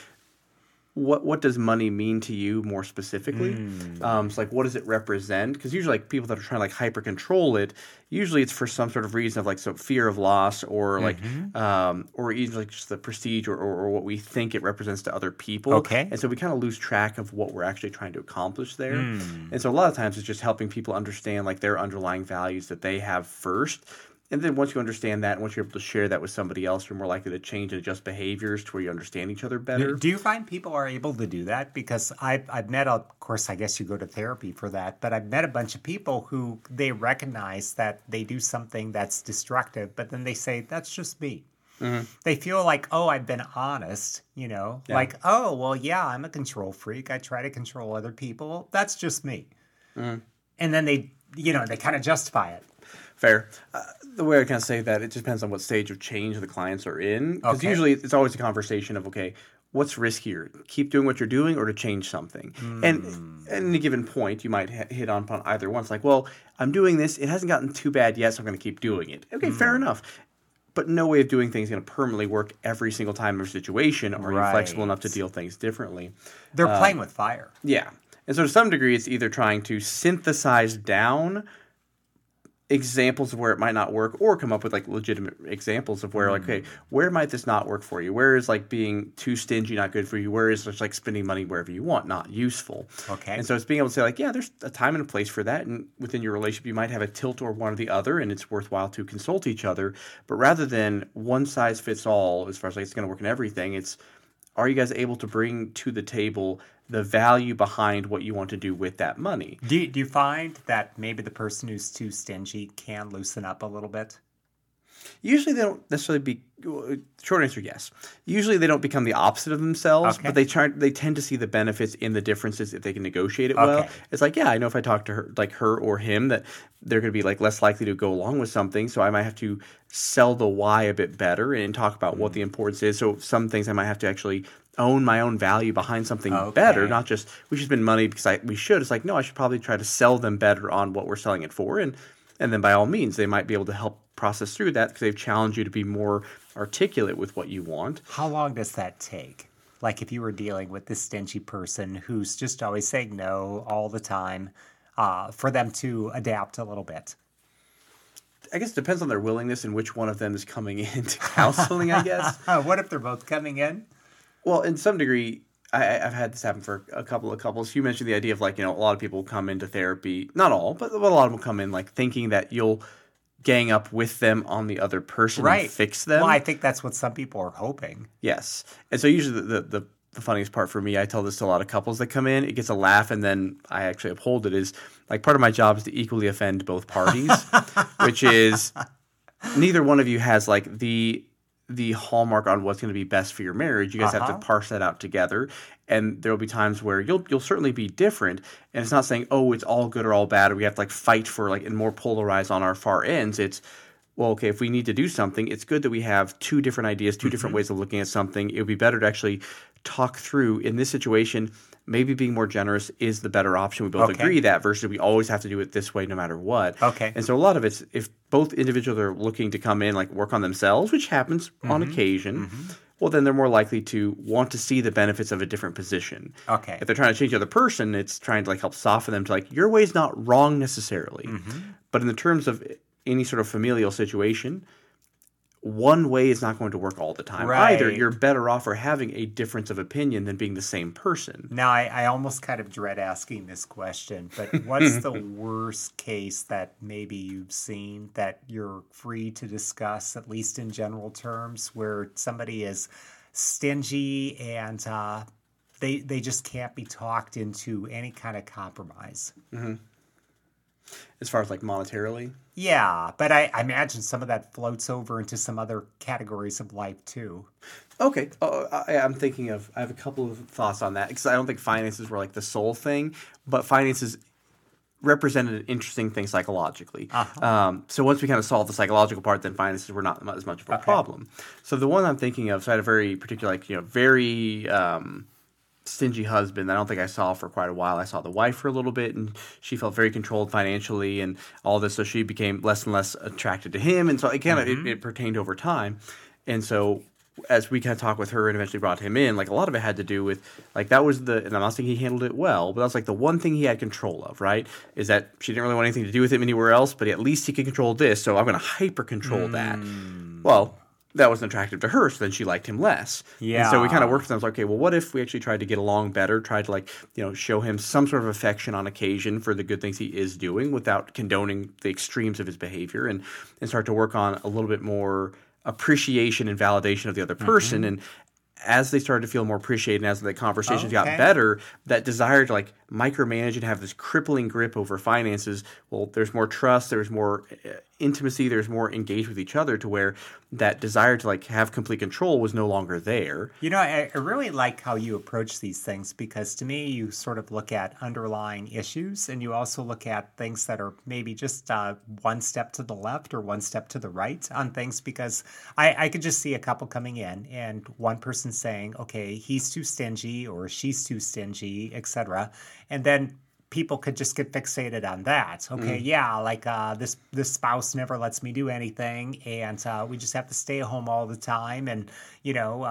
what does money mean to you more specifically. So like, what does it represent? Because usually like people that are trying to like hyper control it, usually it's for some sort of reason of like fear of loss or like or even like just the prestige or what we think it represents to other people. Okay. And so we kind of lose track of what we're actually trying to accomplish there. And so a lot of times it's just helping people understand like their underlying values that they have first. And then once you understand that, and once you're able to share that with somebody else, you're more likely to change and adjust behaviors to where you understand each other better. Do you find people are able to do that? Because I've met, of course, I guess you go to therapy for that, but I've met a bunch of people who they recognize that they do something that's destructive, but then they say, that's just me. They feel like, oh, I've been honest, like, oh, well, yeah, I'm a control freak. I try to control other people. That's just me. And then they kind of justify it. Fair. The way I kind of say that, it just depends on what stage of change the clients are in. Because usually it's always a conversation of, okay, what's riskier? Keep doing what you're doing or to change something? And at any given point, you might hit on either one. It's like, well, I'm doing this. It hasn't gotten too bad yet, so I'm going to keep doing it. Okay, fair enough. But no way of doing things is going to permanently work every single time of situation, or are you flexible enough to deal things differently? They're playing with fire. Yeah. And so to some degree, it's either trying to synthesize down examples of where it might not work, or come up with like legitimate examples of where like, okay, where might this not work for you? Where is like being too stingy not good for you? Where is just like spending money wherever you want not useful? Okay. And so it's being able to say like, yeah, there's a time and a place for that, and within your relationship you might have a tilt or one or the other, and it's worthwhile to consult each other. But rather than one size fits all as far as like it's going to work in everything, it's, are you guys able to bring to the table the value behind what you want to do with that money? Do you find that maybe the person who's too stingy can loosen up a little bit? Usually they don't necessarily short answer, yes. Usually they don't become the opposite of themselves, but they tend to see the benefits in the differences if they can negotiate it well. It's like, yeah, I know if I talk to her or him, that they're going to be like less likely to go along with something, so I might have to sell the why a bit better and talk about what the importance is. So some things I might have to actually own my own value behind something better, not just we should spend money because we should. It's like, no, I should probably try to sell them better on what we're selling it for, and then by all means they might be able to help process through that because they've challenged you to be more articulate with what you want. How long does that take? Like if you were dealing with this stingy person who's just always saying no all the time, for them to adapt a little bit? I guess it depends on their willingness and which one of them is coming into counseling, I guess. What if they're both coming in? Well, in some degree, I've had this happen for a couple of couples. You mentioned the idea of like, a lot of people come into therapy, not all, but a lot of them come in like thinking that you'll gang up with them on the other person and fix them. Well, I think that's what some people are hoping. Yes. And so usually the funniest part for me, I tell this to a lot of couples that come in, it gets a laugh and then I actually uphold it, is like part of my job is to equally offend both parties, which is neither one of you has like the hallmark on what's going to be best for your marriage. You guys have to parse that out together. And there will be times where you'll certainly be different. And it's not saying, oh, it's all good or all bad, or we have to like fight for like and more polarized on our far ends. It's, well, okay, if we need to do something, it's good that we have two different ideas, two different ways of looking at something. It would be better to actually talk through, in this situation, maybe being more generous is the better option. We both agree that, versus we always have to do it this way no matter what. And so a lot of it's, if both individuals are looking to come in, like work on themselves, which happens on occasion, well, then they're more likely to want to see the benefits of a different position. If they're trying to change the other person, it's trying to like help soften them to like, your way's not wrong necessarily. But in the terms of any sort of familial situation, one way is not going to work all the time. Either you're better off for having a difference of opinion than being the same person. Now, I almost kind of dread asking this question, but what's the worst case that maybe you've seen that you're free to discuss, at least in general terms, where somebody is stingy and they just can't be talked into any kind of compromise? As far as like monetarily? Yeah, but I imagine some of that floats over into some other categories of life too. Okay. I'm thinking of, I have a couple of thoughts on that, because I don't think finances were like the sole thing, but finances represented an interesting thing psychologically. So once we kind of solved the psychological part, then finances were not as much of a problem. So the one I'm thinking of, so I had a very particular, like, very stingy husband that I don't think I saw for quite a while. I saw the wife for a little bit, and she felt very controlled financially and all this, so she became less and less attracted to him, and so it kind of it pertained over time. And so as we kind of talked with her and eventually brought him in, like a lot of it had to do with like that was and I'm not saying he handled it well, but that's like the one thing he had control of, right? Is that she didn't really want anything to do with him anywhere else, but at least he could control this, so I'm going to hyper control that. Well, that wasn't attractive to her, so then she liked him less. Yeah. And so we kind of worked with them. Like, okay, well, what if we actually tried to get along better, tried to like, show him some sort of affection on occasion for the good things he is doing without condoning the extremes of his behavior, and start to work on a little bit more appreciation and validation of the other person. And as they started to feel more appreciated and as the conversations got better, that desire to like micromanage and have this crippling grip over finances, well, there's more trust, there's more intimacy, there's more engaged with each other to where that desire to like have complete control was no longer there. I really like how you approach these things, because to me, you sort of look at underlying issues, and you also look at things that are maybe just one step to the left or one step to the right on things, because I could just see a couple coming in and one person saying, okay, he's too stingy or she's too stingy, etc. And then people could just get fixated on that. Okay, this spouse never lets me do anything, and we just have to stay home all the time, and we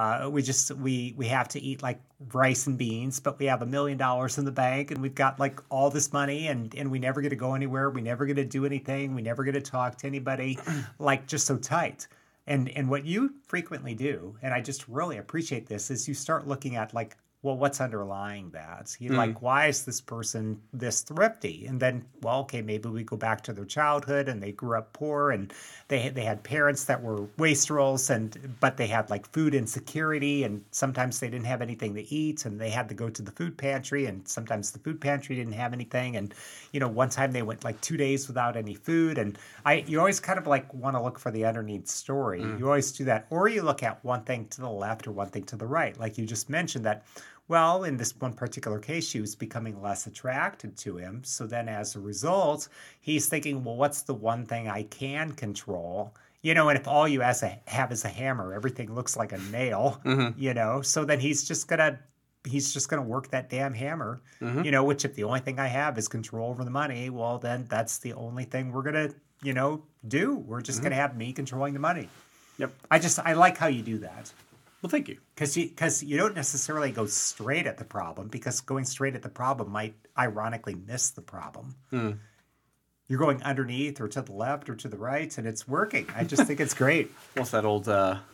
have to eat like rice and beans, but we have $1 million in the bank, and we've got like all this money, and we never get to go anywhere, we never get to do anything, we never get to talk to anybody, like just so tight. And what you frequently do, and I just really appreciate this, is you start looking at like, well, what's underlying that? Like, why is this person this thrifty? And then, well, okay, maybe we go back to their childhood, and they grew up poor, and they had parents that were wastrels, but they had like food insecurity, and sometimes they didn't have anything to eat, and they had to go to the food pantry, and sometimes the food pantry didn't have anything, and one time they went like 2 days without any food, and you always kind of like want to look for the underneath story. You always do that, or you look at one thing to the left or one thing to the right, like you just mentioned that. Well, in this one particular case, she was becoming less attracted to him. So then as a result, he's thinking, well, what's the one thing I can control? And if all you have is a hammer, everything looks like a nail, so then he's just going to work that damn hammer, which if the only thing I have is control over the money, well, then that's the only thing we're going to, do. We're just going to have me controlling the money. Yep. I like how you do that. Well, thank you. Because you don't necessarily go straight at the problem, because going straight at the problem might ironically miss the problem. You're going underneath or to the left or to the right, and it's working. I just think it's great. What's that old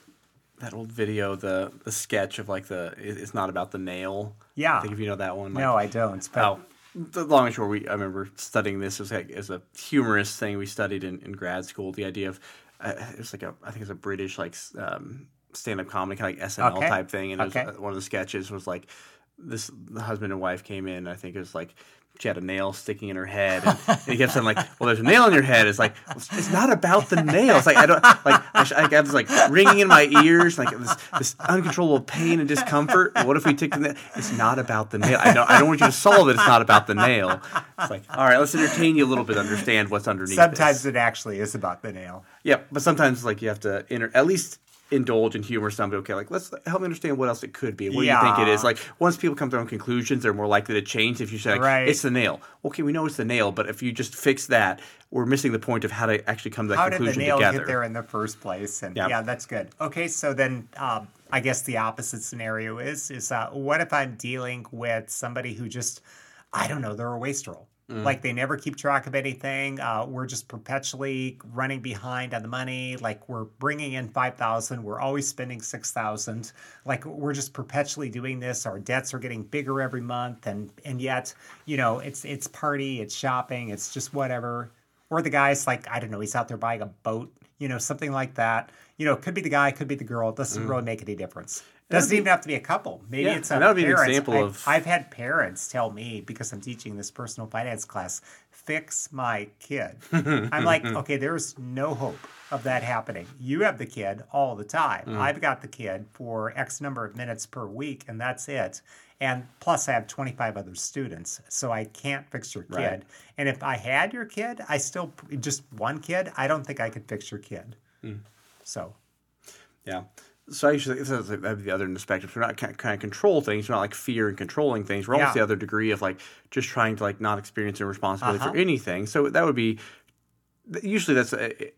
video, the sketch of like it's not about the nail? Yeah. I think if you know that one. No, I don't. But the long and short, I remember studying this as a humorous thing we studied in grad school. The idea of it was like I think it's a British like stand-up comedy, kind of like SNL type thing, and it was, one of the sketches was like the husband and wife came in. I think it was like she had a nail sticking in her head, and he kept saying like, "Well, there's a nail in your head." It's like it's not about the nail. It's like I don't like I got this like ringing in my ears, like this uncontrollable pain and discomfort. What if we took the nail? It's not about the nail. I don't want you to solve it. It's not about the nail. It's like, all right, let's entertain you a little bit, understand what's underneath. Sometimes it actually is about the nail. Yeah, but sometimes like you have to at least indulge in humor some, but okay, like let's help me understand what else it could be. What do you think it is? Like once people come to their own conclusions, they're more likely to change. If you say like, it's the nail, okay, we know it's the nail, but if you just fix that, we're missing the point of how to actually come to that conclusion together. How did the nail get there in the first place? And yeah, that's good. Okay, so then I guess the opposite scenario is what if I'm dealing with somebody who just, I don't know, they're a wastrel. Like they never keep track of anything. We're just perpetually running behind on the money. Like we're bringing in $5,000. We're always spending $6,000. Like we're just perpetually doing this. Our debts are getting bigger every month. And yet, it's party, it's shopping, it's just whatever. Or the guy's like, I don't know, he's out there buying a boat, something like that. It could be the guy, could be the girl. It doesn't really make any difference. Doesn't even have to be a couple. Maybe it's a that would be an example of. I've had parents tell me, because I'm teaching this personal finance class, fix my kid. I'm like, okay, there's no hope of that happening. You have the kid all the time. I've got the kid for X number of minutes per week, and that's it. And plus, I have 25 other students, so I can't fix your kid. Right. And if I had your kid, just one kid, I don't think I could fix your kid. So. Yeah. So I usually that'd be the other perspective. We're not kind of control things. We're not like fear and controlling things. We're almost the other degree of like just trying to like not experience a responsibility for anything. So that would be usually that's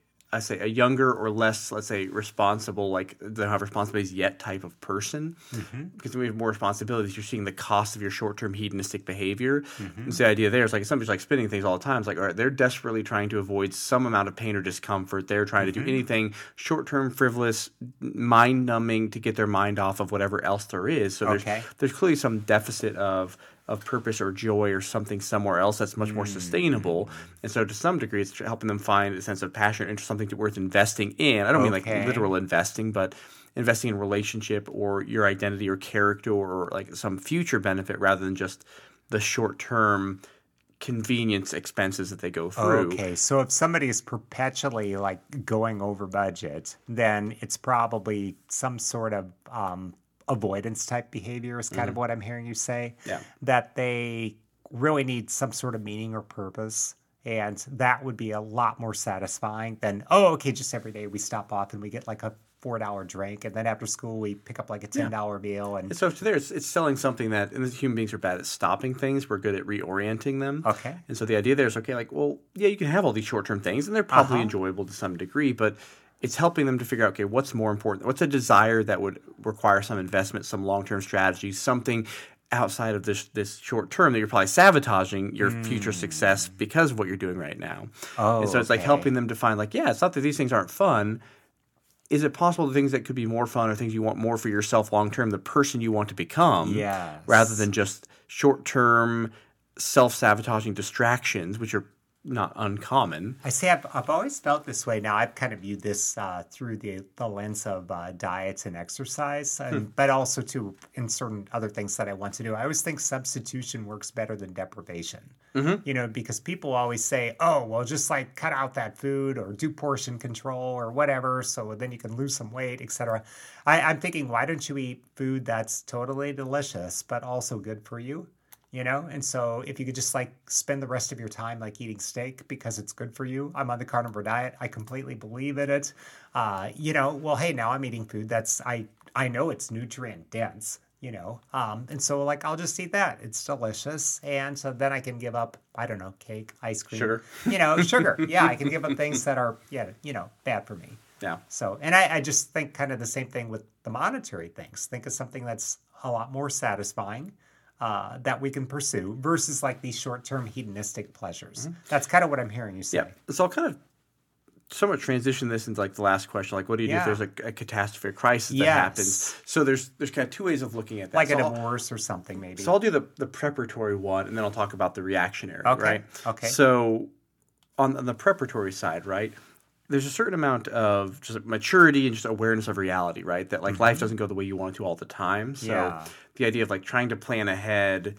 a younger or less, let's say, responsible, like they don't have responsibilities yet type of person. Because when we have more responsibilities, you're seeing the cost of your short-term hedonistic behavior. And so the idea there is like somebody's like spending things all the time. It's like, all right, they're desperately trying to avoid some amount of pain or discomfort. They're trying to do anything short-term, frivolous, mind-numbing to get their mind off of whatever else there is. So there's clearly some deficit of purpose or joy or something somewhere else that's much more sustainable. And so to some degree, it's helping them find a sense of passion or interest, something worth investing in. I don't mean like literal investing, but investing in relationship or your identity or character or like some future benefit rather than just the short-term convenience expenses that they go through. Okay, so if somebody is perpetually like going over budget, then it's probably some sort of avoidance type behavior is kind of what I'm hearing you say. Yeah. That they really need some sort of meaning or purpose. And that would be a lot more satisfying than, just every day we stop off and we get like a $4 drink. And then after school, we pick up like a $10 meal. And so to there, it's selling something that, and human beings are bad at stopping things. We're good at reorienting them. Okay. And so the idea there is, okay, like, well, yeah, you can have all these short-term things and they're probably enjoyable to some degree, but it's helping them to figure out, okay, what's more important? What's a desire that would require some investment, some long-term strategy, something outside of this short term that you're probably sabotaging your future success because of what you're doing right now. And so it's like helping them to find like, it's not that these things aren't fun. Is it possible the things that could be more fun are things you want more for yourself long-term, the person you want to become, rather than just short-term self-sabotaging distractions, which are not uncommon. I say I've always felt this way. Now I've kind of viewed this through the lens of diets and exercise, but also too in certain other things that I want to do. I always think substitution works better than deprivation. Because people always say, "Oh, well, just like cut out that food or do portion control or whatever, so then you can lose some weight, etc." I'm thinking, why don't you eat food that's totally delicious but also good for you? And so if you could just like spend the rest of your time like eating steak because it's good for you. I'm on the carnivore diet. I completely believe in it. Well, hey, now I'm eating food that's, I know it's nutrient dense, and so like, I'll just eat that. It's delicious. And so then I can give up, I don't know, cake, ice cream, sugar. Yeah. I can give up things that are, bad for me. Yeah. So, and I just think kind of the same thing with the monetary things. Think of something that's a lot more satisfying. That we can pursue versus like these short-term hedonistic pleasures. That's kind of what I'm hearing you say. Yeah. So I'll kind of somewhat transition this into like the last question, like what do you do if there's a catastrophe, a crisis that happens? So there's kind of two ways of looking at that. Like a divorce or something maybe. So I'll do the preparatory one and then I'll talk about the reactionary, right? Okay. So on the preparatory side, right, there's a certain amount of just maturity and just awareness of reality, right? That like life doesn't go the way you want it to all the time. So the idea of like trying to plan ahead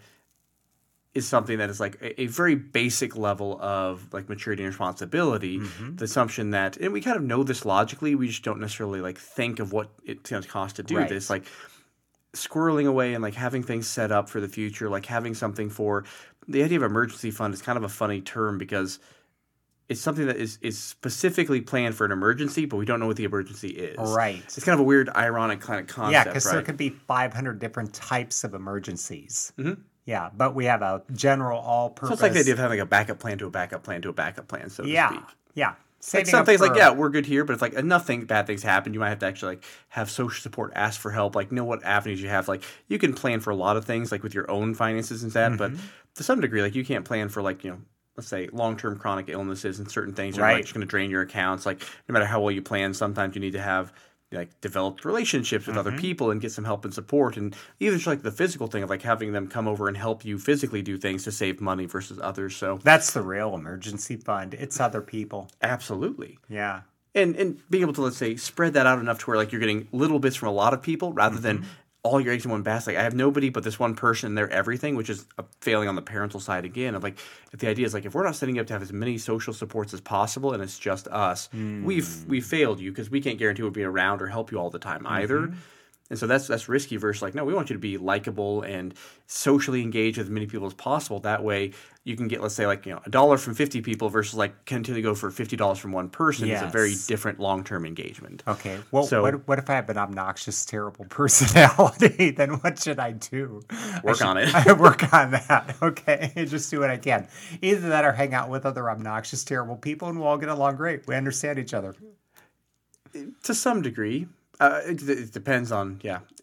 is something that is like a very basic level of like maturity and responsibility. The assumption that, and we kind of know this logically, we just don't necessarily like think of what it's going to cost to do this. Like squirreling away and like having things set up for the future, like having something for the idea of emergency fund is kind of a funny term because it's something that is specifically planned for an emergency, but we don't know what the emergency is. Right. It's kind of a weird, ironic kind of concept, Yeah, because there could be 500 different types of emergencies. Yeah, but we have a general all-purpose. So it's like the idea of having a backup plan to a backup plan to a backup plan, so to speak. Yeah. Like some things like, we're good here, but if like enough bad things happen, you might have to actually like have social support, ask for help, like know what avenues you have. Like you can plan for a lot of things, like with your own finances and that, but to some degree, like you can't plan for like, let's say long-term chronic illnesses and certain things are like just going to drain your accounts. Like no matter how well you plan, sometimes you need to have like developed relationships with other people and get some help and support. And even just like the physical thing of like having them come over and help you physically do things to save money versus others. So that's the real emergency fund. It's other people. Absolutely. Yeah. And being able to, let's say, spread that out enough to where like you're getting little bits from a lot of people rather than all your eggs in one basket. Like I have nobody but this one person and they're everything, which is a failing on the parental side again. Of like, if the idea is like, if we're not setting up to have as many social supports as possible and it's just us, we've failed you because we can't guarantee we'll be around or help you all the time either. And so that's risky versus like, no, we want you to be likable and socially engaged with as many people as possible. That way you can get, let's say, like, $1 from 50 people versus like continually go for $50 from one person. Yes. Is a very different long-term engagement. Okay. Well, so, what if I have an obnoxious, terrible personality? Then what should I do? Work on it. I work on that. Okay. Just do what I can. Either that or hang out with other obnoxious, terrible people and we'll all get along great. We understand each other. To some degree. It depends on,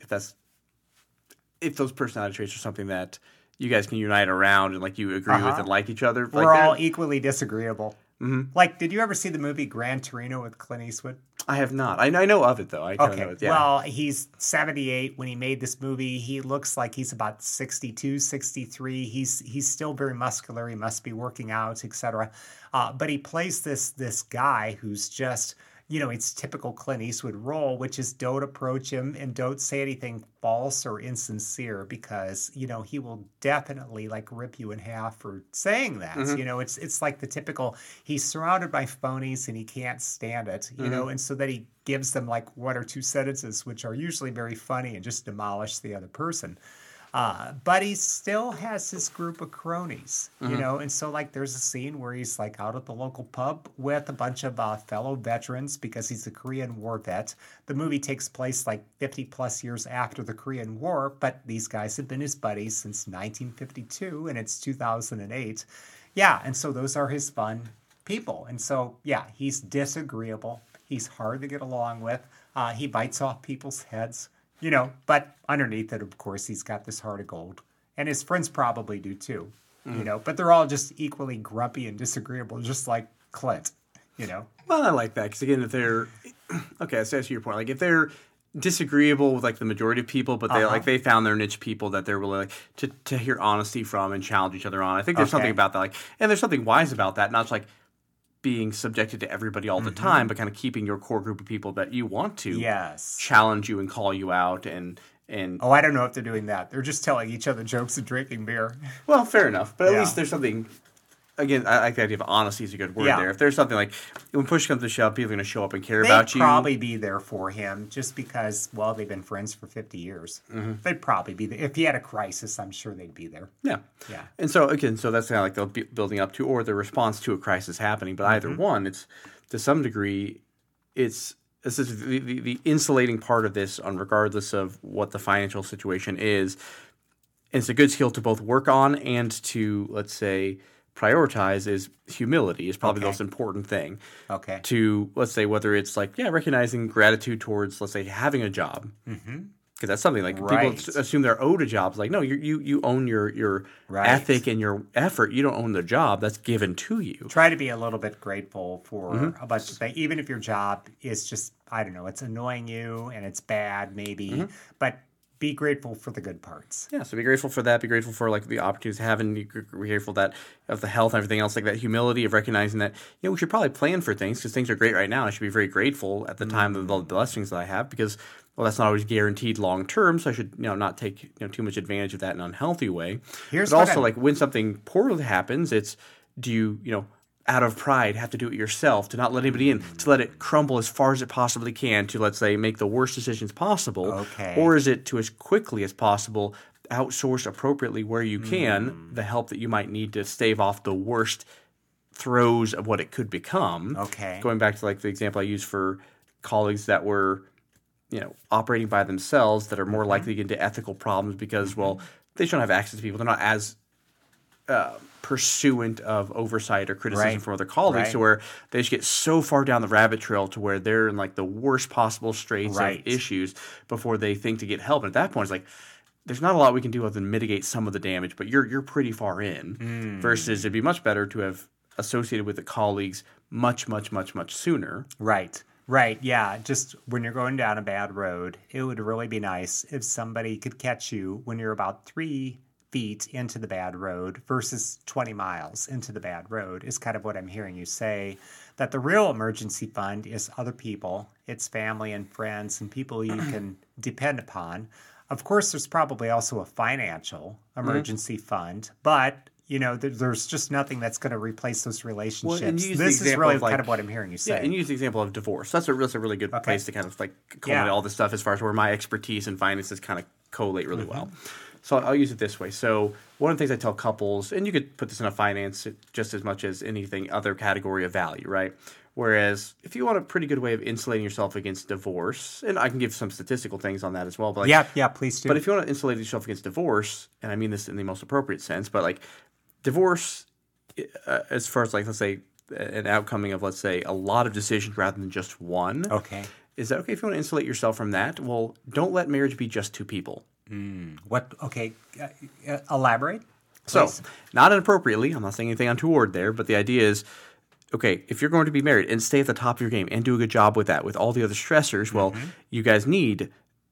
if those personality traits are something that you guys can unite around and like you agree with and like each other. We're all equally disagreeable. Mm-hmm. Like, did you ever see the movie Gran Torino with Clint Eastwood? I have not. I know of it, though. I kind of know it, yeah. Well, he's 78 when he made this movie. He looks like he's about 62, 63. He's still very muscular. He must be working out, etc. But he plays this guy who's just... it's typical Clint Eastwood role, which is don't approach him and don't say anything false or insincere because, he will definitely like rip you in half for saying that. Mm-hmm. It's like the typical, he's surrounded by phonies and he can't stand it, and so that he gives them like one or two sentences, which are usually very funny and just demolish the other person. But he still has his group of cronies, and so like there's a scene where he's like out at the local pub with a bunch of fellow veterans because he's a Korean War vet. The movie takes place like 50 plus years after the Korean War, but these guys have been his buddies since 1952 and it's 2008. Yeah, and so those are his fun people. And so, yeah, he's disagreeable. He's hard to get along with. He bites off people's heads. But underneath it, of course, he's got this heart of gold. And his friends probably do too, But they're all just equally grumpy and disagreeable, just like Clint, Well, I like that because, again, if they're... Okay, so that's your point. Like, if they're disagreeable with, like, the majority of people, but they found their niche people that they're willing to hear honesty from and challenge each other on. I think there's something about that. Like, and there's something wise about that, not just, like, being subjected to everybody all the time, but kind of keeping your core group of people that you want to challenge you and call you out and I don't know if they're doing that. They're just telling each other jokes and drinking beer. Well, fair enough. But at least there's something. Again, I like the idea of honesty is a good word there. If there's something like, when push comes to shove, people are going to show up and care about you. They'd probably be there for him just because, well, they've been friends for 50 years. Mm-hmm. They'd probably be there. If he had a crisis, I'm sure they'd be there. Yeah. And so, again, that's kind of like the building up to, or the response to a crisis happening. But either one, it's, to some degree, this is the insulating part of this, regardless of what the financial situation is. And it's a good skill to both work on and to, let's say, prioritize is humility is probably the most important thing. Okay. To, let's say, whether it's like, recognizing gratitude towards, let's say, having a job. Mm-hmm. Because that's something like people assume they're owed a job. It's like, no, you own your ethic and your effort. You don't own the job. That's given to you. Try to be a little bit grateful for a bunch of things. Even if your job is just, I don't know, it's annoying you and it's bad maybe, but be grateful for the good parts. Yeah, so be grateful for that. Be grateful for like the opportunities to have, and be grateful that of the health and everything else, like that humility of recognizing that we should probably plan for things because things are great right now. I should be very grateful at the time of the blessings that I have because that's not always guaranteed long term. So I should not take too much advantage of that in an unhealthy way. But also like when something poorly happens, it's do you out of pride have to do it yourself, to not let anybody in, to let it crumble as far as it possibly can, to, let's say, make the worst decisions possible? Or is it to, as quickly as possible, outsource appropriately where you can the help that you might need to stave off the worst throes of what it could become? Going back to like the example I used for colleagues that were operating by themselves, that are more likely to get into ethical problems because, well, they just don't have access to people. They're not as pursuant of oversight or criticism from other colleagues, to where they just get so far down the rabbit trail to where they're in like the worst possible straits of issues before they think to get help. And at that point, it's like there's not a lot we can do other than mitigate some of the damage, but you're pretty far in. Versus it'd be much better to have associated with the colleagues much, much, much, much sooner. Right, yeah. Just when you're going down a bad road, it would really be nice if somebody could catch you when you're about 3 feet into the bad road versus 20 miles into the bad road is kind of what I'm hearing you say, that the real emergency fund is other people. It's family and friends and people you can depend upon. Of course, there's probably also a financial emergency fund, but there's just nothing that's going to replace those relationships. Well, and you use this the is really example of, kind of what I'm hearing you say. Yeah, and you use the example of divorce. That's a really good place to kind of like culminate all this stuff as far as where my expertise in finances kind of collate really well. So I'll use it this way. So one of the things I tell couples, and you could put this in a finance just as much as anything other category of value, right? Whereas if you want a pretty good way of insulating yourself against divorce, and I can give some statistical things on that as well. But yeah, please do. But if you want to insulate yourself against divorce, and I mean this in the most appropriate sense, but like divorce, as far as like, let's say, an outcoming of, let's say, a lot of decisions rather than just one. Okay. Is that okay if you want to insulate yourself from that? Well, don't let marriage be just two people. What? Okay. Elaborate. So, not inappropriately, I'm not saying anything untoward there, but the idea is, okay, if you're going to be married and stay at the top of your game and do a good job with that, with all the other stressors, well, you guys need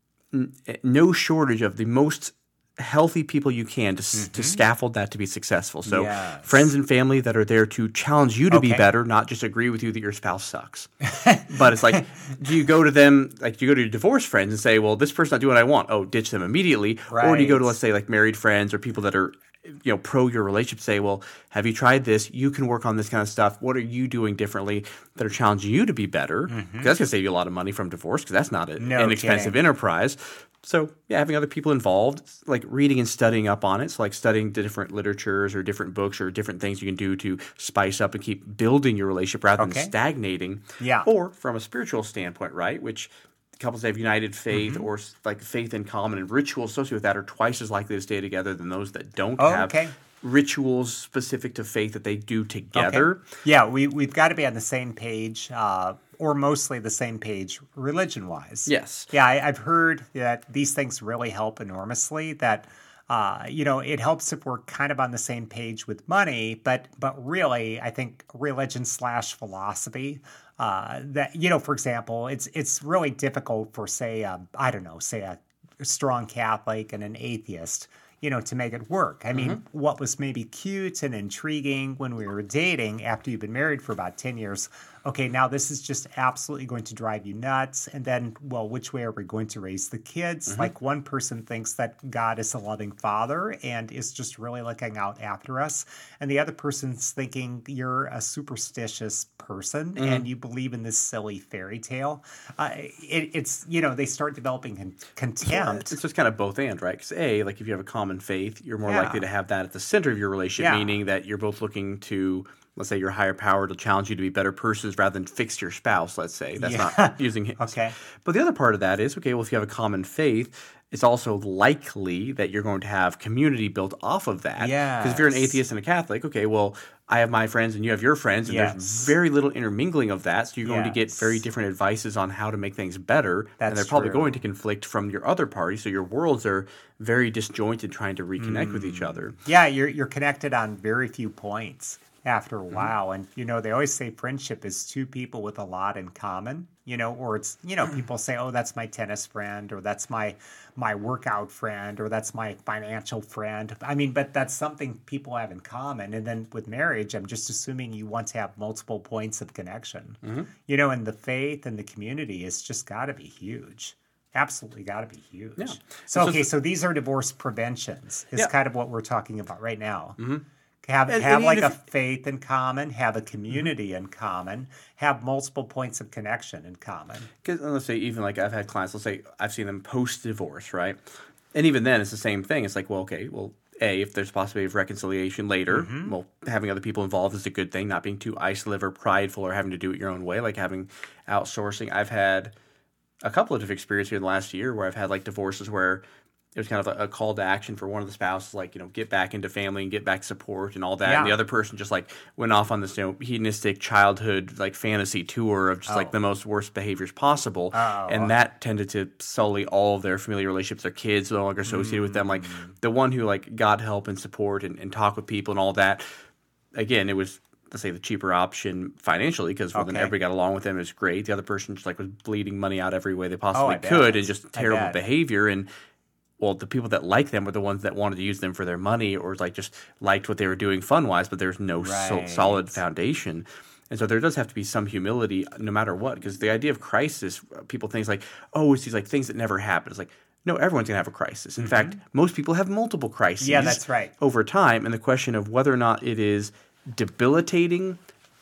no shortage of the most healthy people you can to scaffold that to be successful. So friends and family that are there to challenge you to be better, not just agree with you that your spouse sucks. But it's like, do you go to them, like do you go to your divorced friends and say, well, this person's not doing what I want. Oh, ditch them immediately. Right. Or do you go to, let's say, like married friends or people that are pro your relationship, say, well, have you tried this? You can work on this kind of stuff. What are you doing differently that are challenging you to be better? Because that's going to save you a lot of money from divorce because that's not an inexpensive enterprise. So, having other people involved, like reading and studying up on it. So, like studying the different literatures or different books or different things you can do to spice up and keep building your relationship rather than stagnating. Yeah. Or from a spiritual standpoint, right, which couples that have united faith or like faith in common and rituals associated with that are twice as likely to stay together than those that don't have rituals specific to faith that they do together. Okay. Yeah, we've got to be on the same page, or mostly the same page religion-wise. Yes. Yeah, I've heard that these things really help enormously, that it helps if we're kind of on the same page with money, but really, I think religion/philosophy, that, for example, it's really difficult for, say a strong Catholic and an atheist, to make it work. I mean, what was maybe cute and intriguing when we were dating after you've been married for about 10 years, okay, now this is just absolutely going to drive you nuts. And then, well, which way are we going to raise the kids? Like one person thinks that God is a loving father and is just really looking out after us. And the other person's thinking you're a superstitious person and you believe in this silly fairy tale. It's they start developing contempt. It's just kind of both and, right? Because like if you have a common faith, you're more likely to have that at the center of your relationship, meaning that you're both looking to, let's say, your higher power to challenge you to be better persons rather than fix your spouse, let's say. That's not using him. Okay. But the other part of that is, okay, well, if you have a common faith, it's also likely that you're going to have community built off of that. Because if you're an atheist and a Catholic, okay, well, I have my friends and you have your friends, and there's very little intermingling of that. So you're going to get very different advices on how to make things better. And they're probably going to conflict from your other party. So your worlds are very disjointed trying to reconnect with each other. Yeah, you're connected on very few points after a while. And, they always say friendship is two people with a lot in common, or it's, people say, oh, that's my tennis friend, or that's my workout friend, or that's my financial friend. I mean, but that's something people have in common. And then with marriage, I'm just assuming you want to have multiple points of connection, and the faith and the community is just got to be huge. Absolutely got to be huge. Yeah. So these are divorce preventions is kind of what we're talking about right now. Have like a faith in common, have a community in common, have multiple points of connection in common. Because let's say even like I've had clients, let's say I've seen them post-divorce, right? And even then it's the same thing. It's like, well, okay, well, if there's a possibility of reconciliation later, well, having other people involved is a good thing, not being too isolated or prideful or having to do it your own way, like having outsourcing. I've had a couple of different experiences here in the last year where I've had like divorces where it was kind of a call to action for one of the spouses, like, get back into family and get back support and all that. And the other person just like went off on this, hedonistic childhood like fantasy tour of just like the most worst behaviors possible. And that tended to sully all of their familiar relationships. Their kids no longer associated with them. Like the one who like got help and support and talk with people and all that. Again, it was, let's say, the cheaper option financially because then everybody got along with them. It was great. The other person just like was bleeding money out every way they possibly could and just terrible behavior. And well, the people that liked them were the ones that wanted to use them for their money or like just liked what they were doing fun-wise, but there's no solid foundation. And so there does have to be some humility no matter what, because the idea of crisis, people think like, oh, it's these like things that never happen. It's like, No, everyone's going to have a crisis. In fact, most people have multiple crises. Yeah, that's right. Over time, and the question of whether or not it is debilitating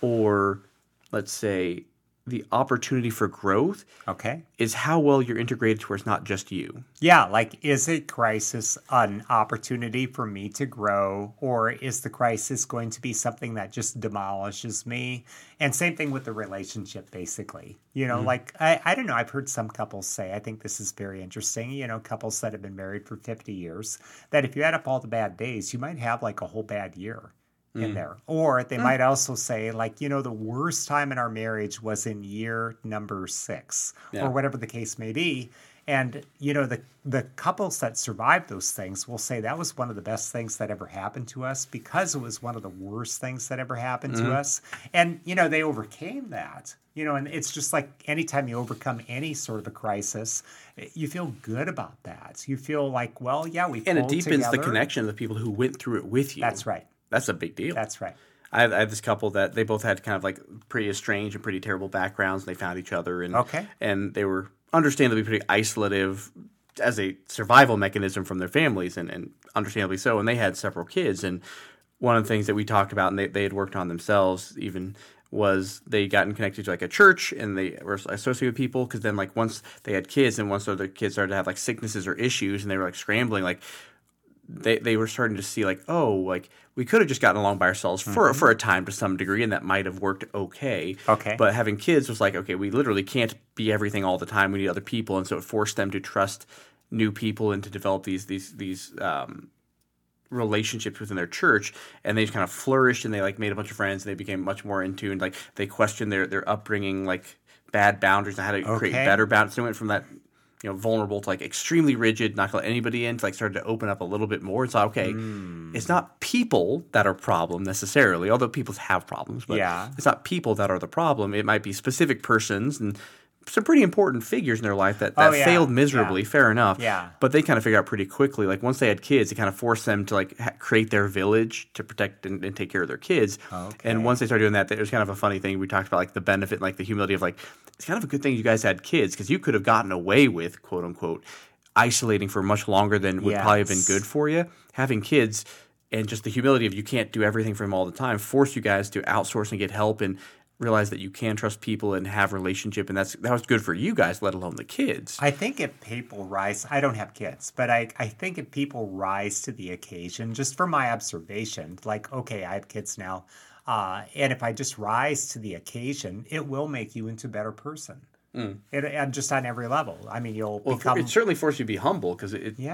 or, let's say, the opportunity for growth is how well you're integrated to where it's not just you. Yeah, like is a crisis an opportunity for me to grow, or is the crisis going to be something that just demolishes me? And same thing with the relationship, basically. Like, I don't know, I've heard some couples say, I think this is very interesting, couples that have been married for 50 years, that if you add up all the bad days, you might have like a whole bad year in there. Or they might also say, like, the worst time in our marriage was in year number 6 or whatever the case may be. And, the couples that survive those things will say that was one of the best things that ever happened to us because it was one of the worst things that ever happened to us. And, they overcame that. And it's just like anytime you overcome any sort of a crisis, you feel good about that. You feel like, well, yeah, we pulled together. And it deepens the connection of the people who went through it with you. That's right. That's a big deal. That's right. I had this couple that they both had kind of like pretty estranged and pretty terrible backgrounds. And they found each other, and they were understandably pretty isolative as a survival mechanism from their families, and understandably so. And they had several kids. And one of the things that we talked about, and they had worked on themselves even, was they gotten connected to like a church, and they were associated with people, because then like once they had kids, and once their kids started to have like sicknesses or issues, and they were like scrambling, like they were starting to see like, oh, like we could have just gotten along by ourselves for a time to some degree, and that might have worked okay. But having kids was like, okay, we literally can't be everything all the time. We need other people, and so it forced them to trust new people and to develop these relationships within their church, and they just kind of flourished, and they like made a bunch of friends, and they became much more in tune. Like they questioned their upbringing, like bad boundaries, and how to create better boundaries. So they went from that vulnerable to like extremely rigid, not gonna let anybody in, to like started to open up a little bit more. And so, it's not people that are problem necessarily, although people have problems, but it's not people that are the problem. It might be specific persons and some pretty important figures in their life that failed miserably, fair enough. But they kind of figured out pretty quickly, like once they had kids, it kind of forced them to like create their village to protect and take care of their kids. And once they started doing that, it was kind of a funny thing. We talked about like the benefit and like the humility of like, it's kind of a good thing you guys had kids, because you could have gotten away with, quote unquote, isolating for much longer than would probably have been good for you. Having kids and just the humility of you can't do everything for them all the time forced you guys to outsource and get help and realize that you can trust people and have relationship, and that was good for you guys, let alone the kids. I think if people rise, I don't have kids, but I think if people rise to the occasion, just from my observation, like, okay, I have kids now, and if I just rise to the occasion, it will make you into a better person. And just on every level. I mean, you'll become... It certainly forces you to be humble, because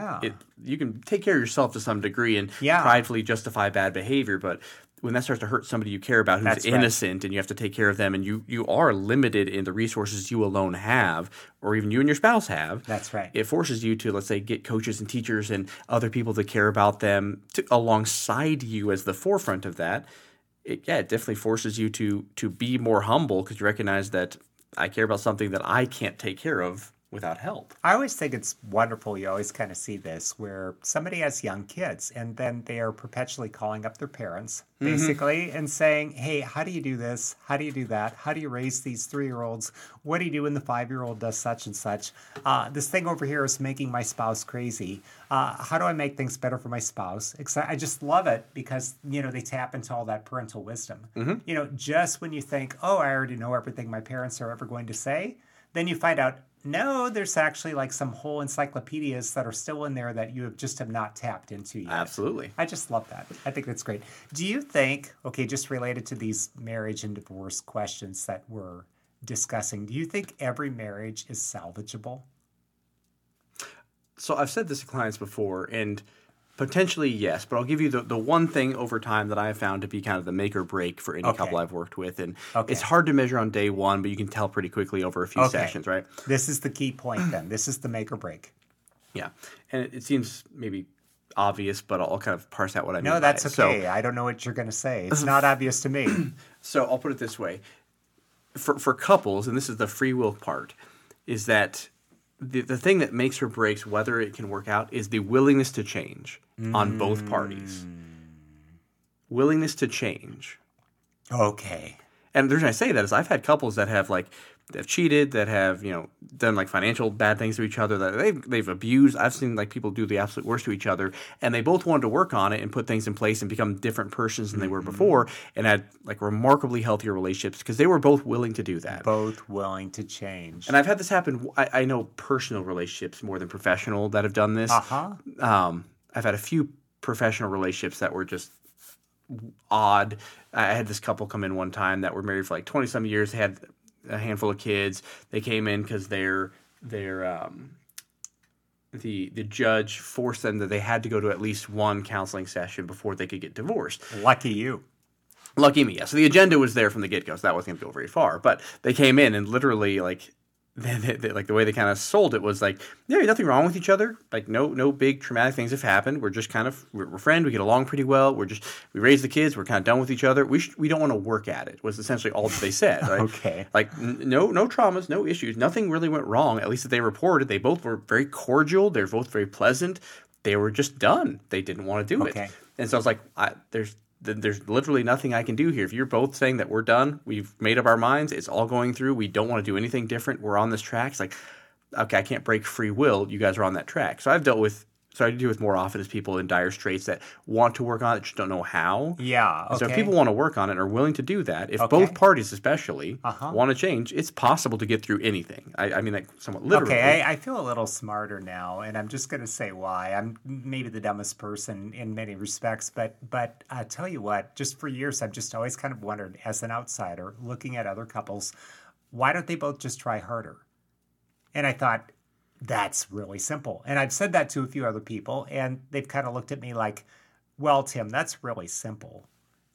you can take care of yourself to some degree and pridefully justify bad behavior, but when that starts to hurt somebody you care about who's innocent, and you have to take care of them, and you are limited in the resources you alone have, or even you and your spouse have. That's right. It forces you to, let's say, get coaches and teachers and other people that care about them alongside you as the forefront of that. It definitely forces you to be more humble, because you recognize that I care about something that I can't take care of without help. I always think it's wonderful. You always kind of see this where somebody has young kids, and then they are perpetually calling up their parents, basically, and saying, hey, how do you do this? How do you do that? How do you raise these 3-year-olds? What do you do when the 5-year-old does such and such? This thing over here is making my spouse crazy. How do I make things better for my spouse? I just love it because, they tap into all that parental wisdom. Just when you think, oh, I already know everything my parents are ever going to say, then you find out, no, there's actually like some whole encyclopedias that are still in there that you have not tapped into yet. Absolutely. I just love that. I think that's great. Do you think, just related to these marriage and divorce questions that we're discussing, do you think every marriage is salvageable? So I've said this to clients before, and potentially yes, but I'll give you the one thing over time that I have found to be kind of the make or break for any couple I've worked with. And it's hard to measure on day one, but you can tell pretty quickly over a few sessions, right? This is the key point then. This is the make or break. Yeah. And it seems maybe obvious, but I'll kind of parse out what I mean. No, that's okay. So, I don't know what you're going to say. It's not obvious to me. So I'll put it this way. For couples, and this is the free will part, is that the thing that makes or breaks whether it can work out is the willingness to change on both parties. Willingness to change. Okay. And the reason I say that is I've had couples that have like cheated, that have done like financial bad things to each other, that they've abused. I've seen like people do the absolute worst to each other, and they both wanted to work on it and put things in place and become different persons than they were before, and had like remarkably healthier relationships because they were both willing to do that. Both willing to change. And I've had this happen. I know personal relationships more than professional that have done this. I've had a few professional relationships that were just odd. I had this couple come in one time that were married for like 20-some years. They had a handful of kids. They came in because the judge forced them that they had to go to at least one counseling session before they could get divorced. Lucky you. Lucky me, yeah. So the agenda was there from the get-go, so that wasn't going to go very far. But they came in and literally like like the way they kind of sold it was like, there's nothing wrong with each other. Like no big traumatic things have happened. We're just kind of we're friends. We get along pretty well. We raise the kids. We're kind of done with each other. We don't want to work at it. Was essentially all that they said. Right? Okay. Like no traumas, no issues. Nothing really went wrong. At least that they reported. They both were very cordial. They're both very pleasant. They were just done. They didn't want to do it. And so I was like, there's literally nothing I can do here. If you're both saying that we're done, we've made up our minds, it's all going through, we don't want to do anything different, we're on this track. It's like, okay, I can't break free will. You guys are on that track. So I deal with more often as people in dire straits that want to work on it, just don't know how. Yeah. Okay. So if people want to work on it and are willing to do that, if both parties especially want to change, it's possible to get through anything. I mean that somewhat literally. Okay, I feel a little smarter now, and I'm just going to say why. I'm maybe the dumbest person in many respects, but I tell you what, just for years I've just always kind of wondered, as an outsider, looking at other couples, why don't they both just try harder? And I thought, that's really simple. And I've said that to a few other people, and they've kind of looked at me like, well, Tim, that's really simple.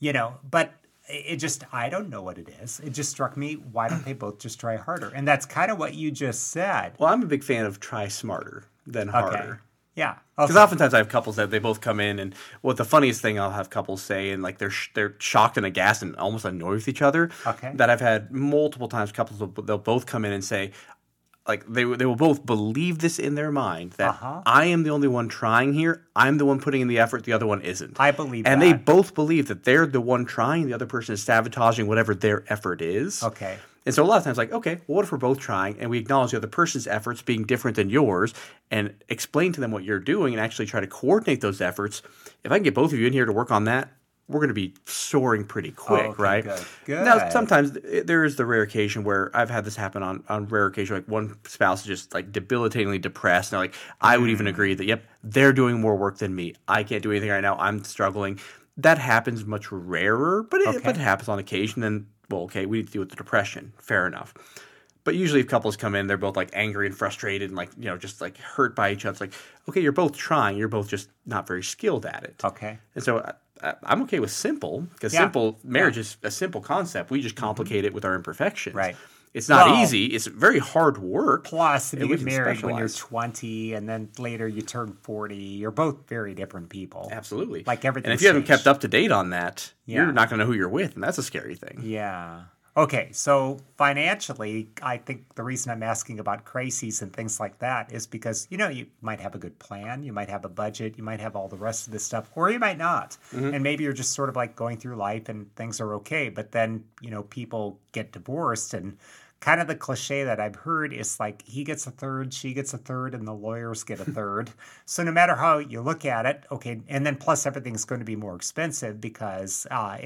But it just, I don't know what it is. It just struck me, why don't they both just try harder? And that's kind of what you just said. Well, I'm a big fan of try smarter than harder. Okay. Yeah. Because oftentimes I have couples that they both come in, and the funniest thing I'll have couples say, and like they're shocked and aghast and almost annoyed with each other. Okay. That I've had multiple times. Couples they'll both come in and say, like they will both believe this in their mind that I am the only one trying here. I'm the one putting in the effort. The other one isn't. I believe and that. And they both believe that they're the one trying. The other person is sabotaging whatever their effort is. Okay. And so a lot of times like, okay, well, what if we're both trying and we acknowledge the other person's efforts being different than yours and explain to them what you're doing and actually try to coordinate those efforts. If I can get both of you in here to work on that, we're going to be soaring pretty quick, right? Good. Now, sometimes there is the rare occasion where I've had this happen on rare occasion, like one spouse is just like debilitatingly depressed. And they're like, I would even agree that, yep, they're doing more work than me. I can't do anything right now. I'm struggling. That happens much rarer, but it happens on occasion. And, well, okay, we need to deal with the depression. Fair enough. But usually if couples come in, they're both like angry and frustrated and like, just like hurt by each other. It's like, okay, you're both trying. You're both just not very skilled at it. Okay. And so I'm okay with simple because marriage is a simple concept. We just complicate it with our imperfections. Right. It's not easy. It's very hard work. Plus, if you get married when you're 20 and then later you turn 40, you're both very different people. Absolutely. Like everything. And if you haven't kept up to date on that, you're not going to know who you're with, and that's a scary thing. Yeah. Okay, so financially, I think the reason I'm asking about crises and things like that is because, you might have a good plan, you might have a budget, you might have all the rest of this stuff, or you might not. Mm-hmm. And maybe you're just sort of like going through life and things are okay. But then, people get divorced, and kind of the cliche that I've heard is like he gets a third, she gets a third, and the lawyers get a third. So no matter how you look at it, okay, and then plus everything's going to be more expensive because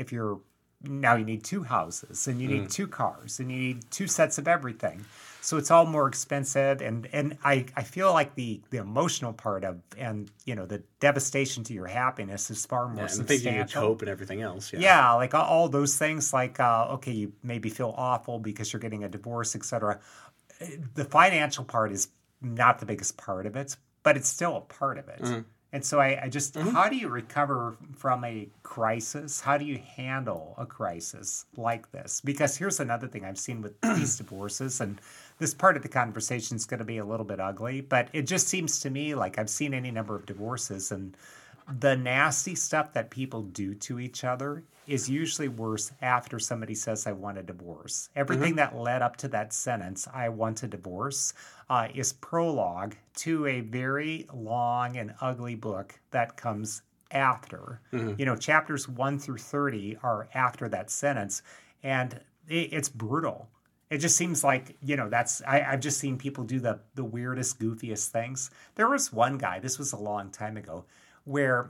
now you need two houses and you need two cars and you need two sets of everything. So it's all more expensive. And I feel like the emotional part of, and, the devastation to your happiness is far more substantial. And the things you hope and everything else. Yeah, like all those things like, okay, you maybe feel awful because you're getting a divorce, etc. The financial part is not the biggest part of it, but it's still a part of it. Mm-hmm. And so I just, how do you recover from a crisis? How do you handle a crisis like this? Because here's another thing I've seen with these divorces, and this part of the conversation is going to be a little bit ugly, but it just seems to me like I've seen any number of divorces, and the nasty stuff that people do to each other is usually worse after somebody says, I want a divorce. Everything that led up to that sentence, I want a divorce, is prologue to a very long and ugly book that comes after. Chapters 1 through 30 are after that sentence, and it's brutal. It just seems like, I've just seen people do the weirdest, goofiest things. There was one guy, this was a long time ago, where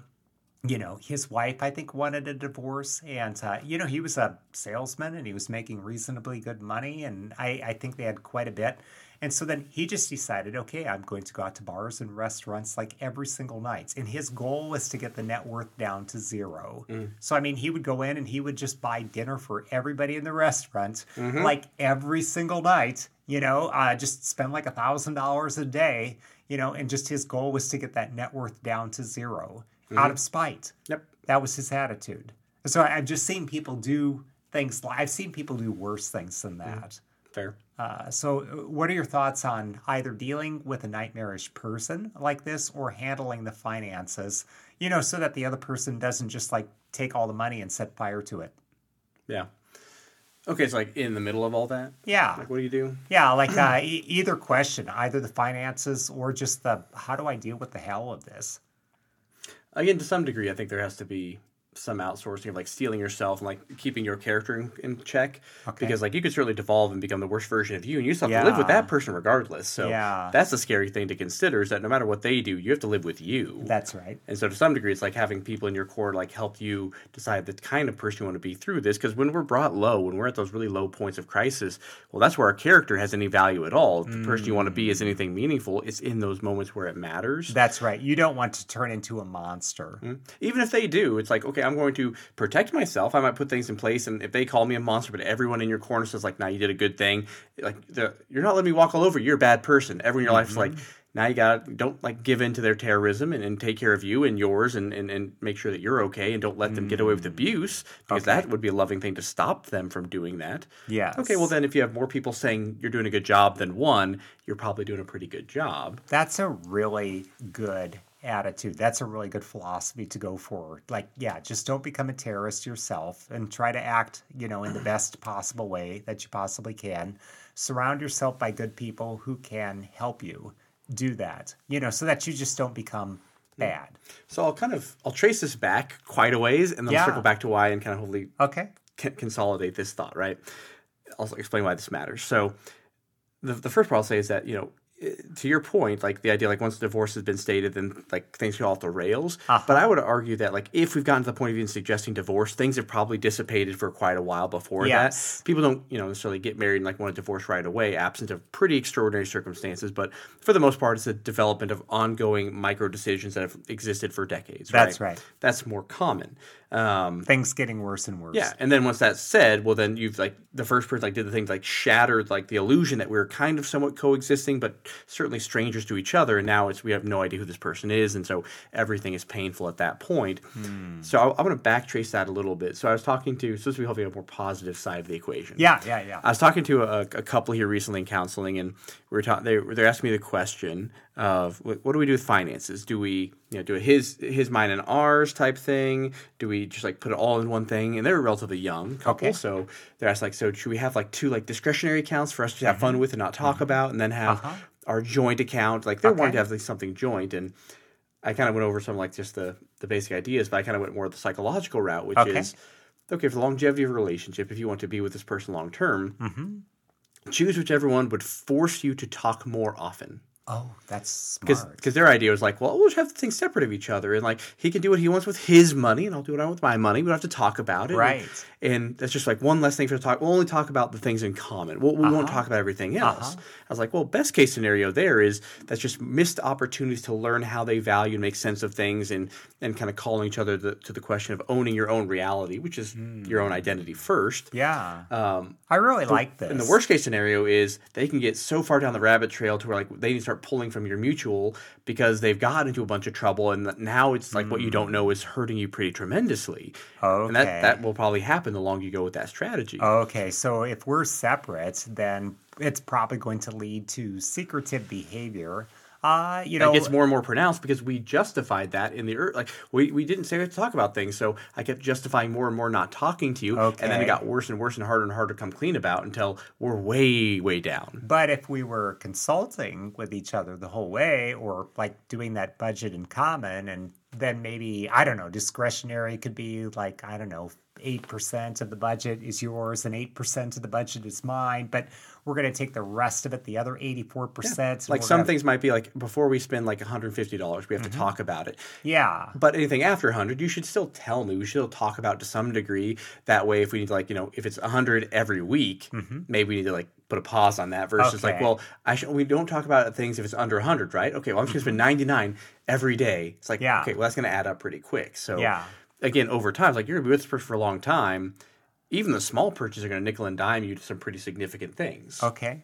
his wife, I think, wanted a divorce. And, he was a salesman and he was making reasonably good money. And I think they had quite a bit. And so then he just decided, okay, I'm going to go out to bars and restaurants like every single night. And his goal was to get the net worth down to zero. So, I mean, he would go in and he would just buy dinner for everybody in the restaurant, like every single night, just spend like $1,000 a day, and just his goal was to get that net worth down to zero out of spite. Yep. That was his attitude. So I've just seen people do things, I've seen people do worse things than that. Fair. So what are your thoughts on either dealing with a nightmarish person like this or handling the finances, so that the other person doesn't just like take all the money and set fire to it? Yeah. Okay, so like in the middle of all that? Yeah. Like what do you do? Yeah, like either question, either the finances or just how do I deal with the hell of this? Again, to some degree, I think there has to be some outsourcing of like stealing yourself and like keeping your character in check. Okay. Because like you could certainly devolve and become the worst version of you, and you still have to live with that person regardless. So that's the scary thing to consider, is that no matter what they do, you have to live with you. That's right. And so to some degree, it's like having people in your core like help you decide the kind of person you want to be through this. Because when we're brought low, when we're at those really low points of crisis, well, that's where our character has any value at all. If the person you want to be is anything meaningful, it's in those moments where it matters. That's right. You don't want to turn into a monster. Even if they do, it's like, okay, I'm going to protect myself. I might put things in place, and if they call me a monster, but everyone in your corner says like, "Nah, you did a good thing," like you're not letting me walk all over. You're a bad person. Everyone in your life is like, now you don't like give in to their terrorism and take care of you and yours and make sure that you're okay, and don't let them get away with abuse, because that would be a loving thing to stop them from doing that. Yes. Okay, well then if you have more people saying you're doing a good job than one, you're probably doing a pretty good job. That's a really good attitude. That's a really good philosophy to go forward. Like, yeah, just don't become a terrorist yourself and try to act, in the best possible way that you possibly can. Surround yourself by good people who can help you do that, so that you just don't become bad. So I'll trace this back quite a ways, and then I'll circle back to why and kind of hopefully consolidate this thought, right? I'll explain why this matters. So the first part I'll say is that, to your point, like the idea, like once the divorce has been stated, then like things go off the rails. But I would argue that like if we've gotten to the point of even suggesting divorce, things have probably dissipated for quite a while before that. People don't, necessarily get married and like want a divorce right away, absent of pretty extraordinary circumstances. But for the most part, it's a development of ongoing micro decisions that have existed for decades. That's right. That's more common. Things getting worse and worse. Yeah, and then once that's said, well, then you've like the first person like did the things like shattered like the illusion that we were kind of somewhat coexisting, but certainly strangers to each other. And now we have no idea who this person is, and so everything is painful at that point. So I'm going to backtrace that a little bit. So I was talking to, so this will be hopefully a more positive side of the equation. Yeah. I was talking to a couple here recently in counseling, and they're asking me the question of what do we do with finances? Do we do a his, mine, and ours type thing? Do we just like put it all in one thing? And they're a relatively young couple, so they're asked like, so should we have like two like discretionary accounts for us to have fun with and not talk about, and then have our joint account? Like they're wanting to have like something joint, and I kind of went over some like just the basic ideas, but I kind of went more the psychological route, which is okay for the longevity of a relationship. If you want to be with this person long term, choose whichever one would force you to talk more often. Oh, that's smart. Because their idea was like, well, we'll just have things separate of each other. And like, he can do what he wants with his money, and I'll do what I want with my money. We don't have to talk about it. Right. And that's just like one less thing for us to talk. We'll only talk about the things in common. We won't talk about everything else. I was like, well, best case scenario there is that's just missed opportunities to learn how they value and make sense of things, and kind of calling each other to the question of owning your own reality, which is your own identity first. Yeah. I really like this. And the worst case scenario is they can get so far down the rabbit trail to where like they need to start pulling from your mutual because they've got into a bunch of trouble, and now it's like what you don't know is hurting you pretty tremendously. Okay. And that will probably happen the longer you go with that strategy. Okay, so if we're separate, then it's probably going to lead to secretive behavior. It gets more and more pronounced because we justified that in the like we didn't say we had to talk about things, so I kept justifying more and more not talking to you, and then it got worse and worse and harder to come clean about until we're way, way down. But if we were consulting with each other the whole way, or like doing that budget in common, and then maybe, I don't know, discretionary could be like, I don't know, 8% of the budget is yours and 8% of the budget is mine, but we're going to take the rest of it, the other 84%. Like some things might be like, before we spend like $150, we have to talk about it. Yeah. But anything after 100, you should still tell me. We should still talk about it to some degree. That way, if we need to, like, if it's 100 every week, maybe we need to like put a pause on that versus like, well, we don't talk about things if it's under 100, right? Okay, well, I'm just going to spend 99 every day. It's like, okay, well, that's going to add up pretty quick. So again, over time, it's like you're going to be with this person for a long time. Even the small purchases are going to nickel and dime you to some pretty significant things. Okay.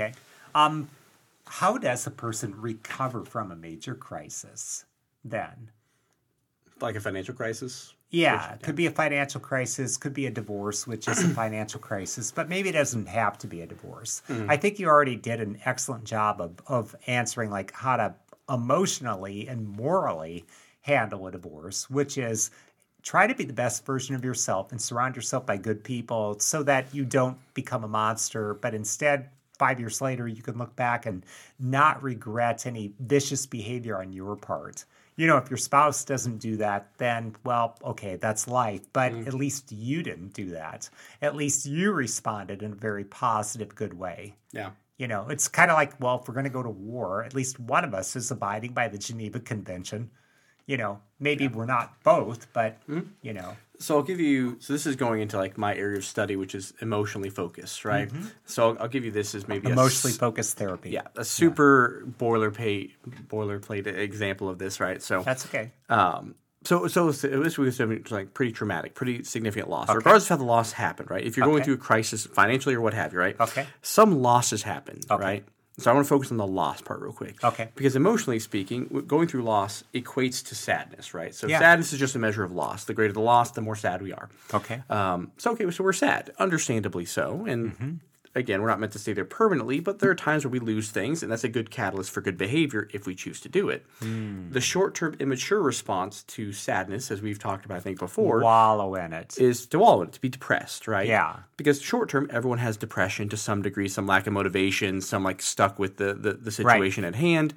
How does a person recover from a major crisis then? Like a financial crisis? Yeah, it could be a financial crisis, could be a divorce, which is a financial crisis, but maybe it doesn't have to be a divorce. I think you already did an excellent job of answering like how to emotionally and morally handle a divorce, which is try to be the best version of yourself and surround yourself by good people so that you don't become a monster, but instead 5 years later, you can look back and not regret any vicious behavior on your part. If your spouse doesn't do that, then, well, okay, that's life. But at least you didn't do that. At least you responded in a very positive, good way. Yeah. It's kind of like, well, if we're going to go to war, at least one of us is abiding by the Geneva Convention. Maybe we're not both, but, So I'll give you, so this is going into like my area of study, which is emotionally focused, right? So I'll give you this as maybe emotionally focused therapy. Yeah, a super boilerplate example of this, right? So that's okay. So this was like pretty traumatic, pretty significant loss, regardless of how the loss happened, right? If you're going through a crisis financially or what have you, right? Okay. Some losses happen, right? So I want to focus on the loss part real quick. Okay. Because emotionally speaking, going through loss equates to sadness, right? So sadness is just a measure of loss. The greater the loss, the more sad we are. Okay. So we're sad, understandably so. And again, we're not meant to stay there permanently, but there are times where we lose things, and that's a good catalyst for good behavior if we choose to do it. The short-term immature response to sadness, as we've talked about, I think, before, wallow in it. Is to wallow in it, to be depressed, right? Yeah. Because short-term, everyone has depression to some degree, some lack of motivation, some like stuck with the situation at hand.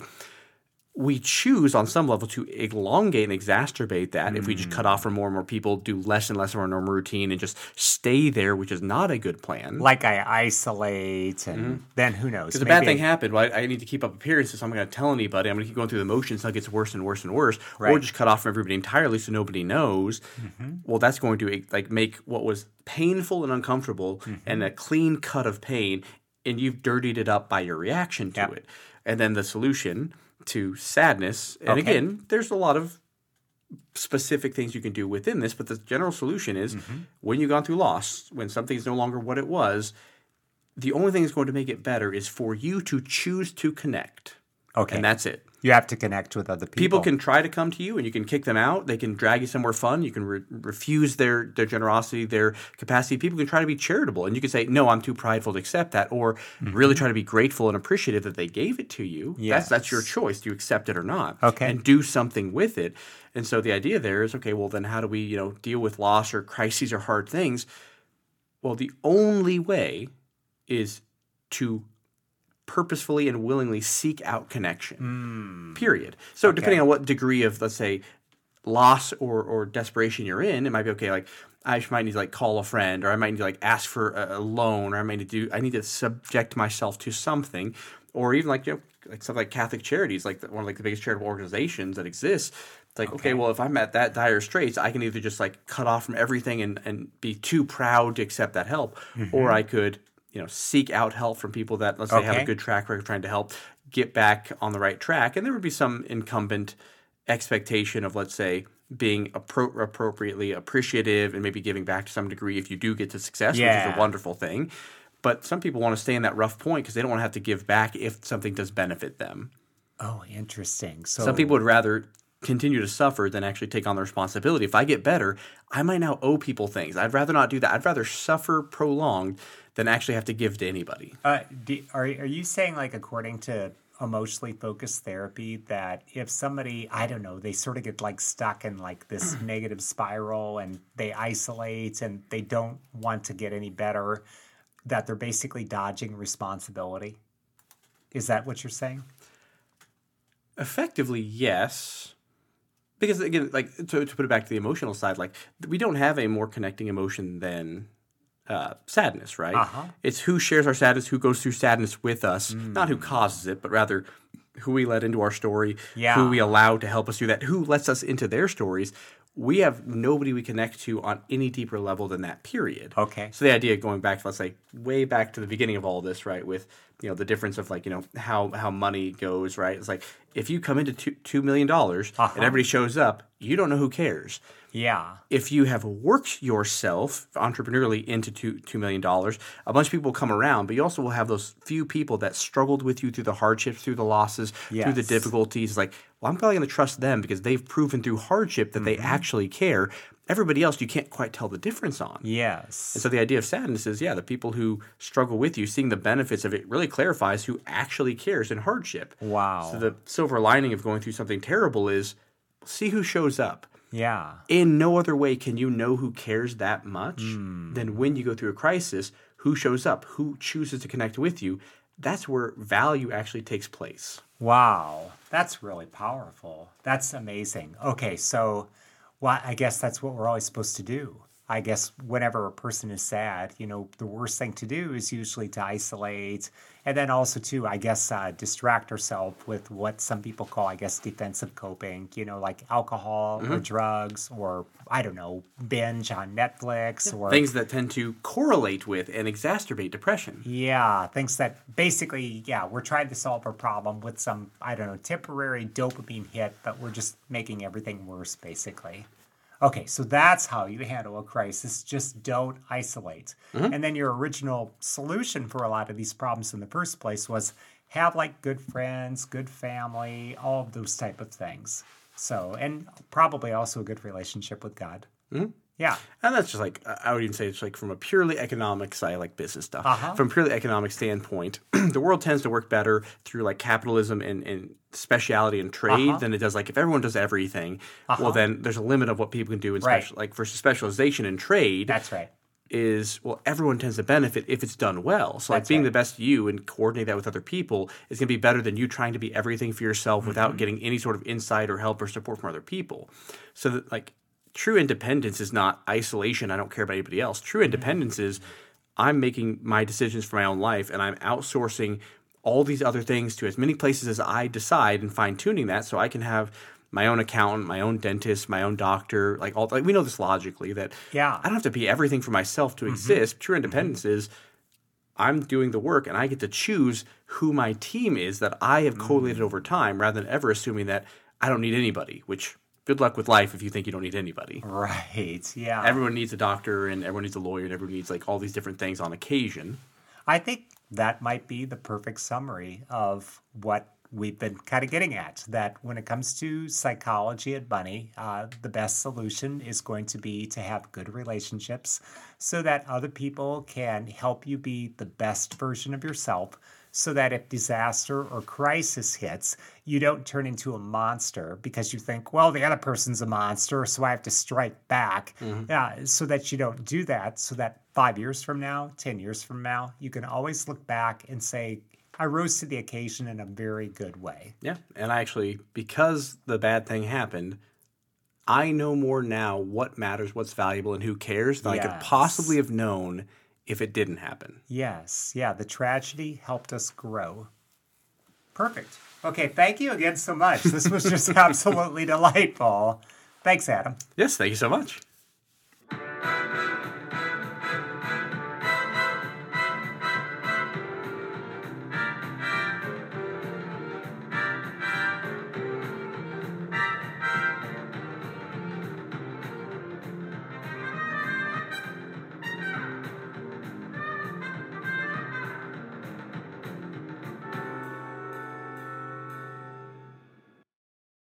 We choose on some level to elongate and exacerbate that if we just cut off from more and more people, do less and less of our normal routine, and just stay there, which is not a good plan. Like I isolate, and then who knows? Because a bad thing happened. Well, I need to keep up appearances, so I'm not going to tell anybody. I'm going to keep going through the motions until it gets worse and worse and worse. Right. Or just cut off from everybody entirely so nobody knows. Well, that's going to like make what was painful and uncomfortable and a clean cut of pain, and you've dirtied it up by your reaction to it. And then the solution to sadness, and again, there's a lot of specific things you can do within this, but the general solution is when you've gone through loss, when something's no longer what it was, the only thing that's going to make it better is for you to choose to connect. Okay. And that's it. You have to connect with other people. People can try to come to you and you can kick them out. They can drag you somewhere fun. You can refuse their generosity, their capacity. People can try to be charitable and you can say, no, I'm too prideful to accept that, or really try to be grateful and appreciative that they gave it to you. Yes. That's your choice. Do you accept it or not? Okay. And do something with it. And so the idea there is, okay, well then how do we deal with loss or crises or hard things? Well, the only way is to purposefully and willingly seek out connection, period. So depending on what degree of, let's say, loss or desperation you're in, it might be, okay, like I might need to like call a friend, or I might need to like ask for a loan, or I need to subject myself to something, or even like, like something like Catholic Charities, like one of like the biggest charitable organizations that exists. It's like, okay, well, if I'm at that dire straits, I can either just like cut off from everything and be too proud to accept that help, or I could seek out help from people that, let's say, have a good track record trying to help get back on the right track. And there would be some incumbent expectation of, let's say, being appropriately appreciative and maybe giving back to some degree if you do get to success, which is a wonderful thing. But some people want to stay in that rough point because they don't want to have to give back if something does benefit them. Oh, interesting. So some people would rather continue to suffer than actually take on the responsibility. If I get better, I might now owe people things. I'd rather not do that. I'd rather suffer prolonged than actually have to give to anybody. Are you saying, like, according to emotionally focused therapy, that if somebody, I don't know, they sort of get like stuck in like this negative spiral and they isolate and they don't want to get any better, that they're basically dodging responsibility? Is that what you're saying? Effectively, yes. Because again, like to put it back to the emotional side, like we don't have a more connecting emotion than sadness, right? Uh-huh. It's who shares our sadness, who goes through sadness with us, not who causes it, but rather who we let into our story, who we allow to help us through that, who lets us into their stories. We have nobody we connect to on any deeper level than that, period. Okay. So the idea going back, let's say, way back to the beginning of all this, right, with, the difference of, like, how money goes, right? It's like, if you come into $2 million and everybody shows up, you don't know who cares. Yeah. If you have worked yourself entrepreneurially into $2 million, a bunch of people will come around, but you also will have those few people that struggled with you through the hardships, through the losses, through the difficulties. It's like, well, I'm probably going to trust them because they've proven through hardship that they actually care. Everybody else, you can't quite tell the difference on. Yes. And so the idea of sadness is, the people who struggle with you, seeing the benefits of it really clarifies who actually cares in hardship. Wow. So the silver lining of going through something terrible is see who shows up. Yeah. In no other way can you know who cares that much than when you go through a crisis, who shows up, who chooses to connect with you. That's where value actually takes place. Wow. That's really powerful. That's amazing. Okay, so I guess that's what we're always supposed to do. I guess whenever a person is sad, the worst thing to do is usually to isolate. And then also, too, I guess, distract ourselves with what some people call, I guess, defensive coping, like alcohol or drugs or, I don't know, binge on Netflix or things that tend to correlate with and exacerbate depression. Yeah, things that basically, we're trying to solve a problem with some, I don't know, temporary dopamine hit, but we're just making everything worse, basically. Okay, so that's how you handle a crisis. Just don't isolate. And then your original solution for a lot of these problems in the first place was have like good friends, good family, all of those type of things. So, and probably also a good relationship with God. Yeah. And that's just like, I would even say it's like from a purely economic side, like business stuff. From a purely economic standpoint, the world tends to work better through like capitalism and speciality and trade than it does like if everyone does everything, well then there's a limit of what people can do in like versus specialization in trade. That's right. Is, well, everyone tends to benefit if it's done well. So like being the best you and coordinate that with other people is going to be better than you trying to be everything for yourself without getting any sort of insight or help or support from other people. So that like true independence is not isolation. I don't care about anybody else. True independence is I'm making my decisions for my own life and I'm outsourcing all these other things to as many places as I decide and fine-tuning that so I can have my own accountant, my own dentist, my own doctor, like we know this logically that I don't have to be everything for myself to exist. True independence is I'm doing the work and I get to choose who my team is that I have collated over time rather than ever assuming that I don't need anybody, which good luck with life if you think you don't need anybody. Right, yeah. Everyone needs a doctor and everyone needs a lawyer and everyone needs like all these different things on occasion. I think that might be the perfect summary of what we've been kind of getting at, that when it comes to psychology and money, the best solution is going to be to have good relationships so that other people can help you be the best version of yourself, so that if disaster or crisis hits, you don't turn into a monster because you think, well, the other person's a monster, so I have to strike back. So that you don't do that, so that 5 years from now, 10 years from now, you can always look back and say, I rose to the occasion in a very good way. Yeah, and I actually, because the bad thing happened, I know more now what matters, what's valuable, and who cares than I could possibly have known if it didn't happen. Yes, yeah, the tragedy helped us grow. Perfect. Okay, thank you again so much. This was just absolutely delightful. Thanks, Adam. Yes, thank you so much.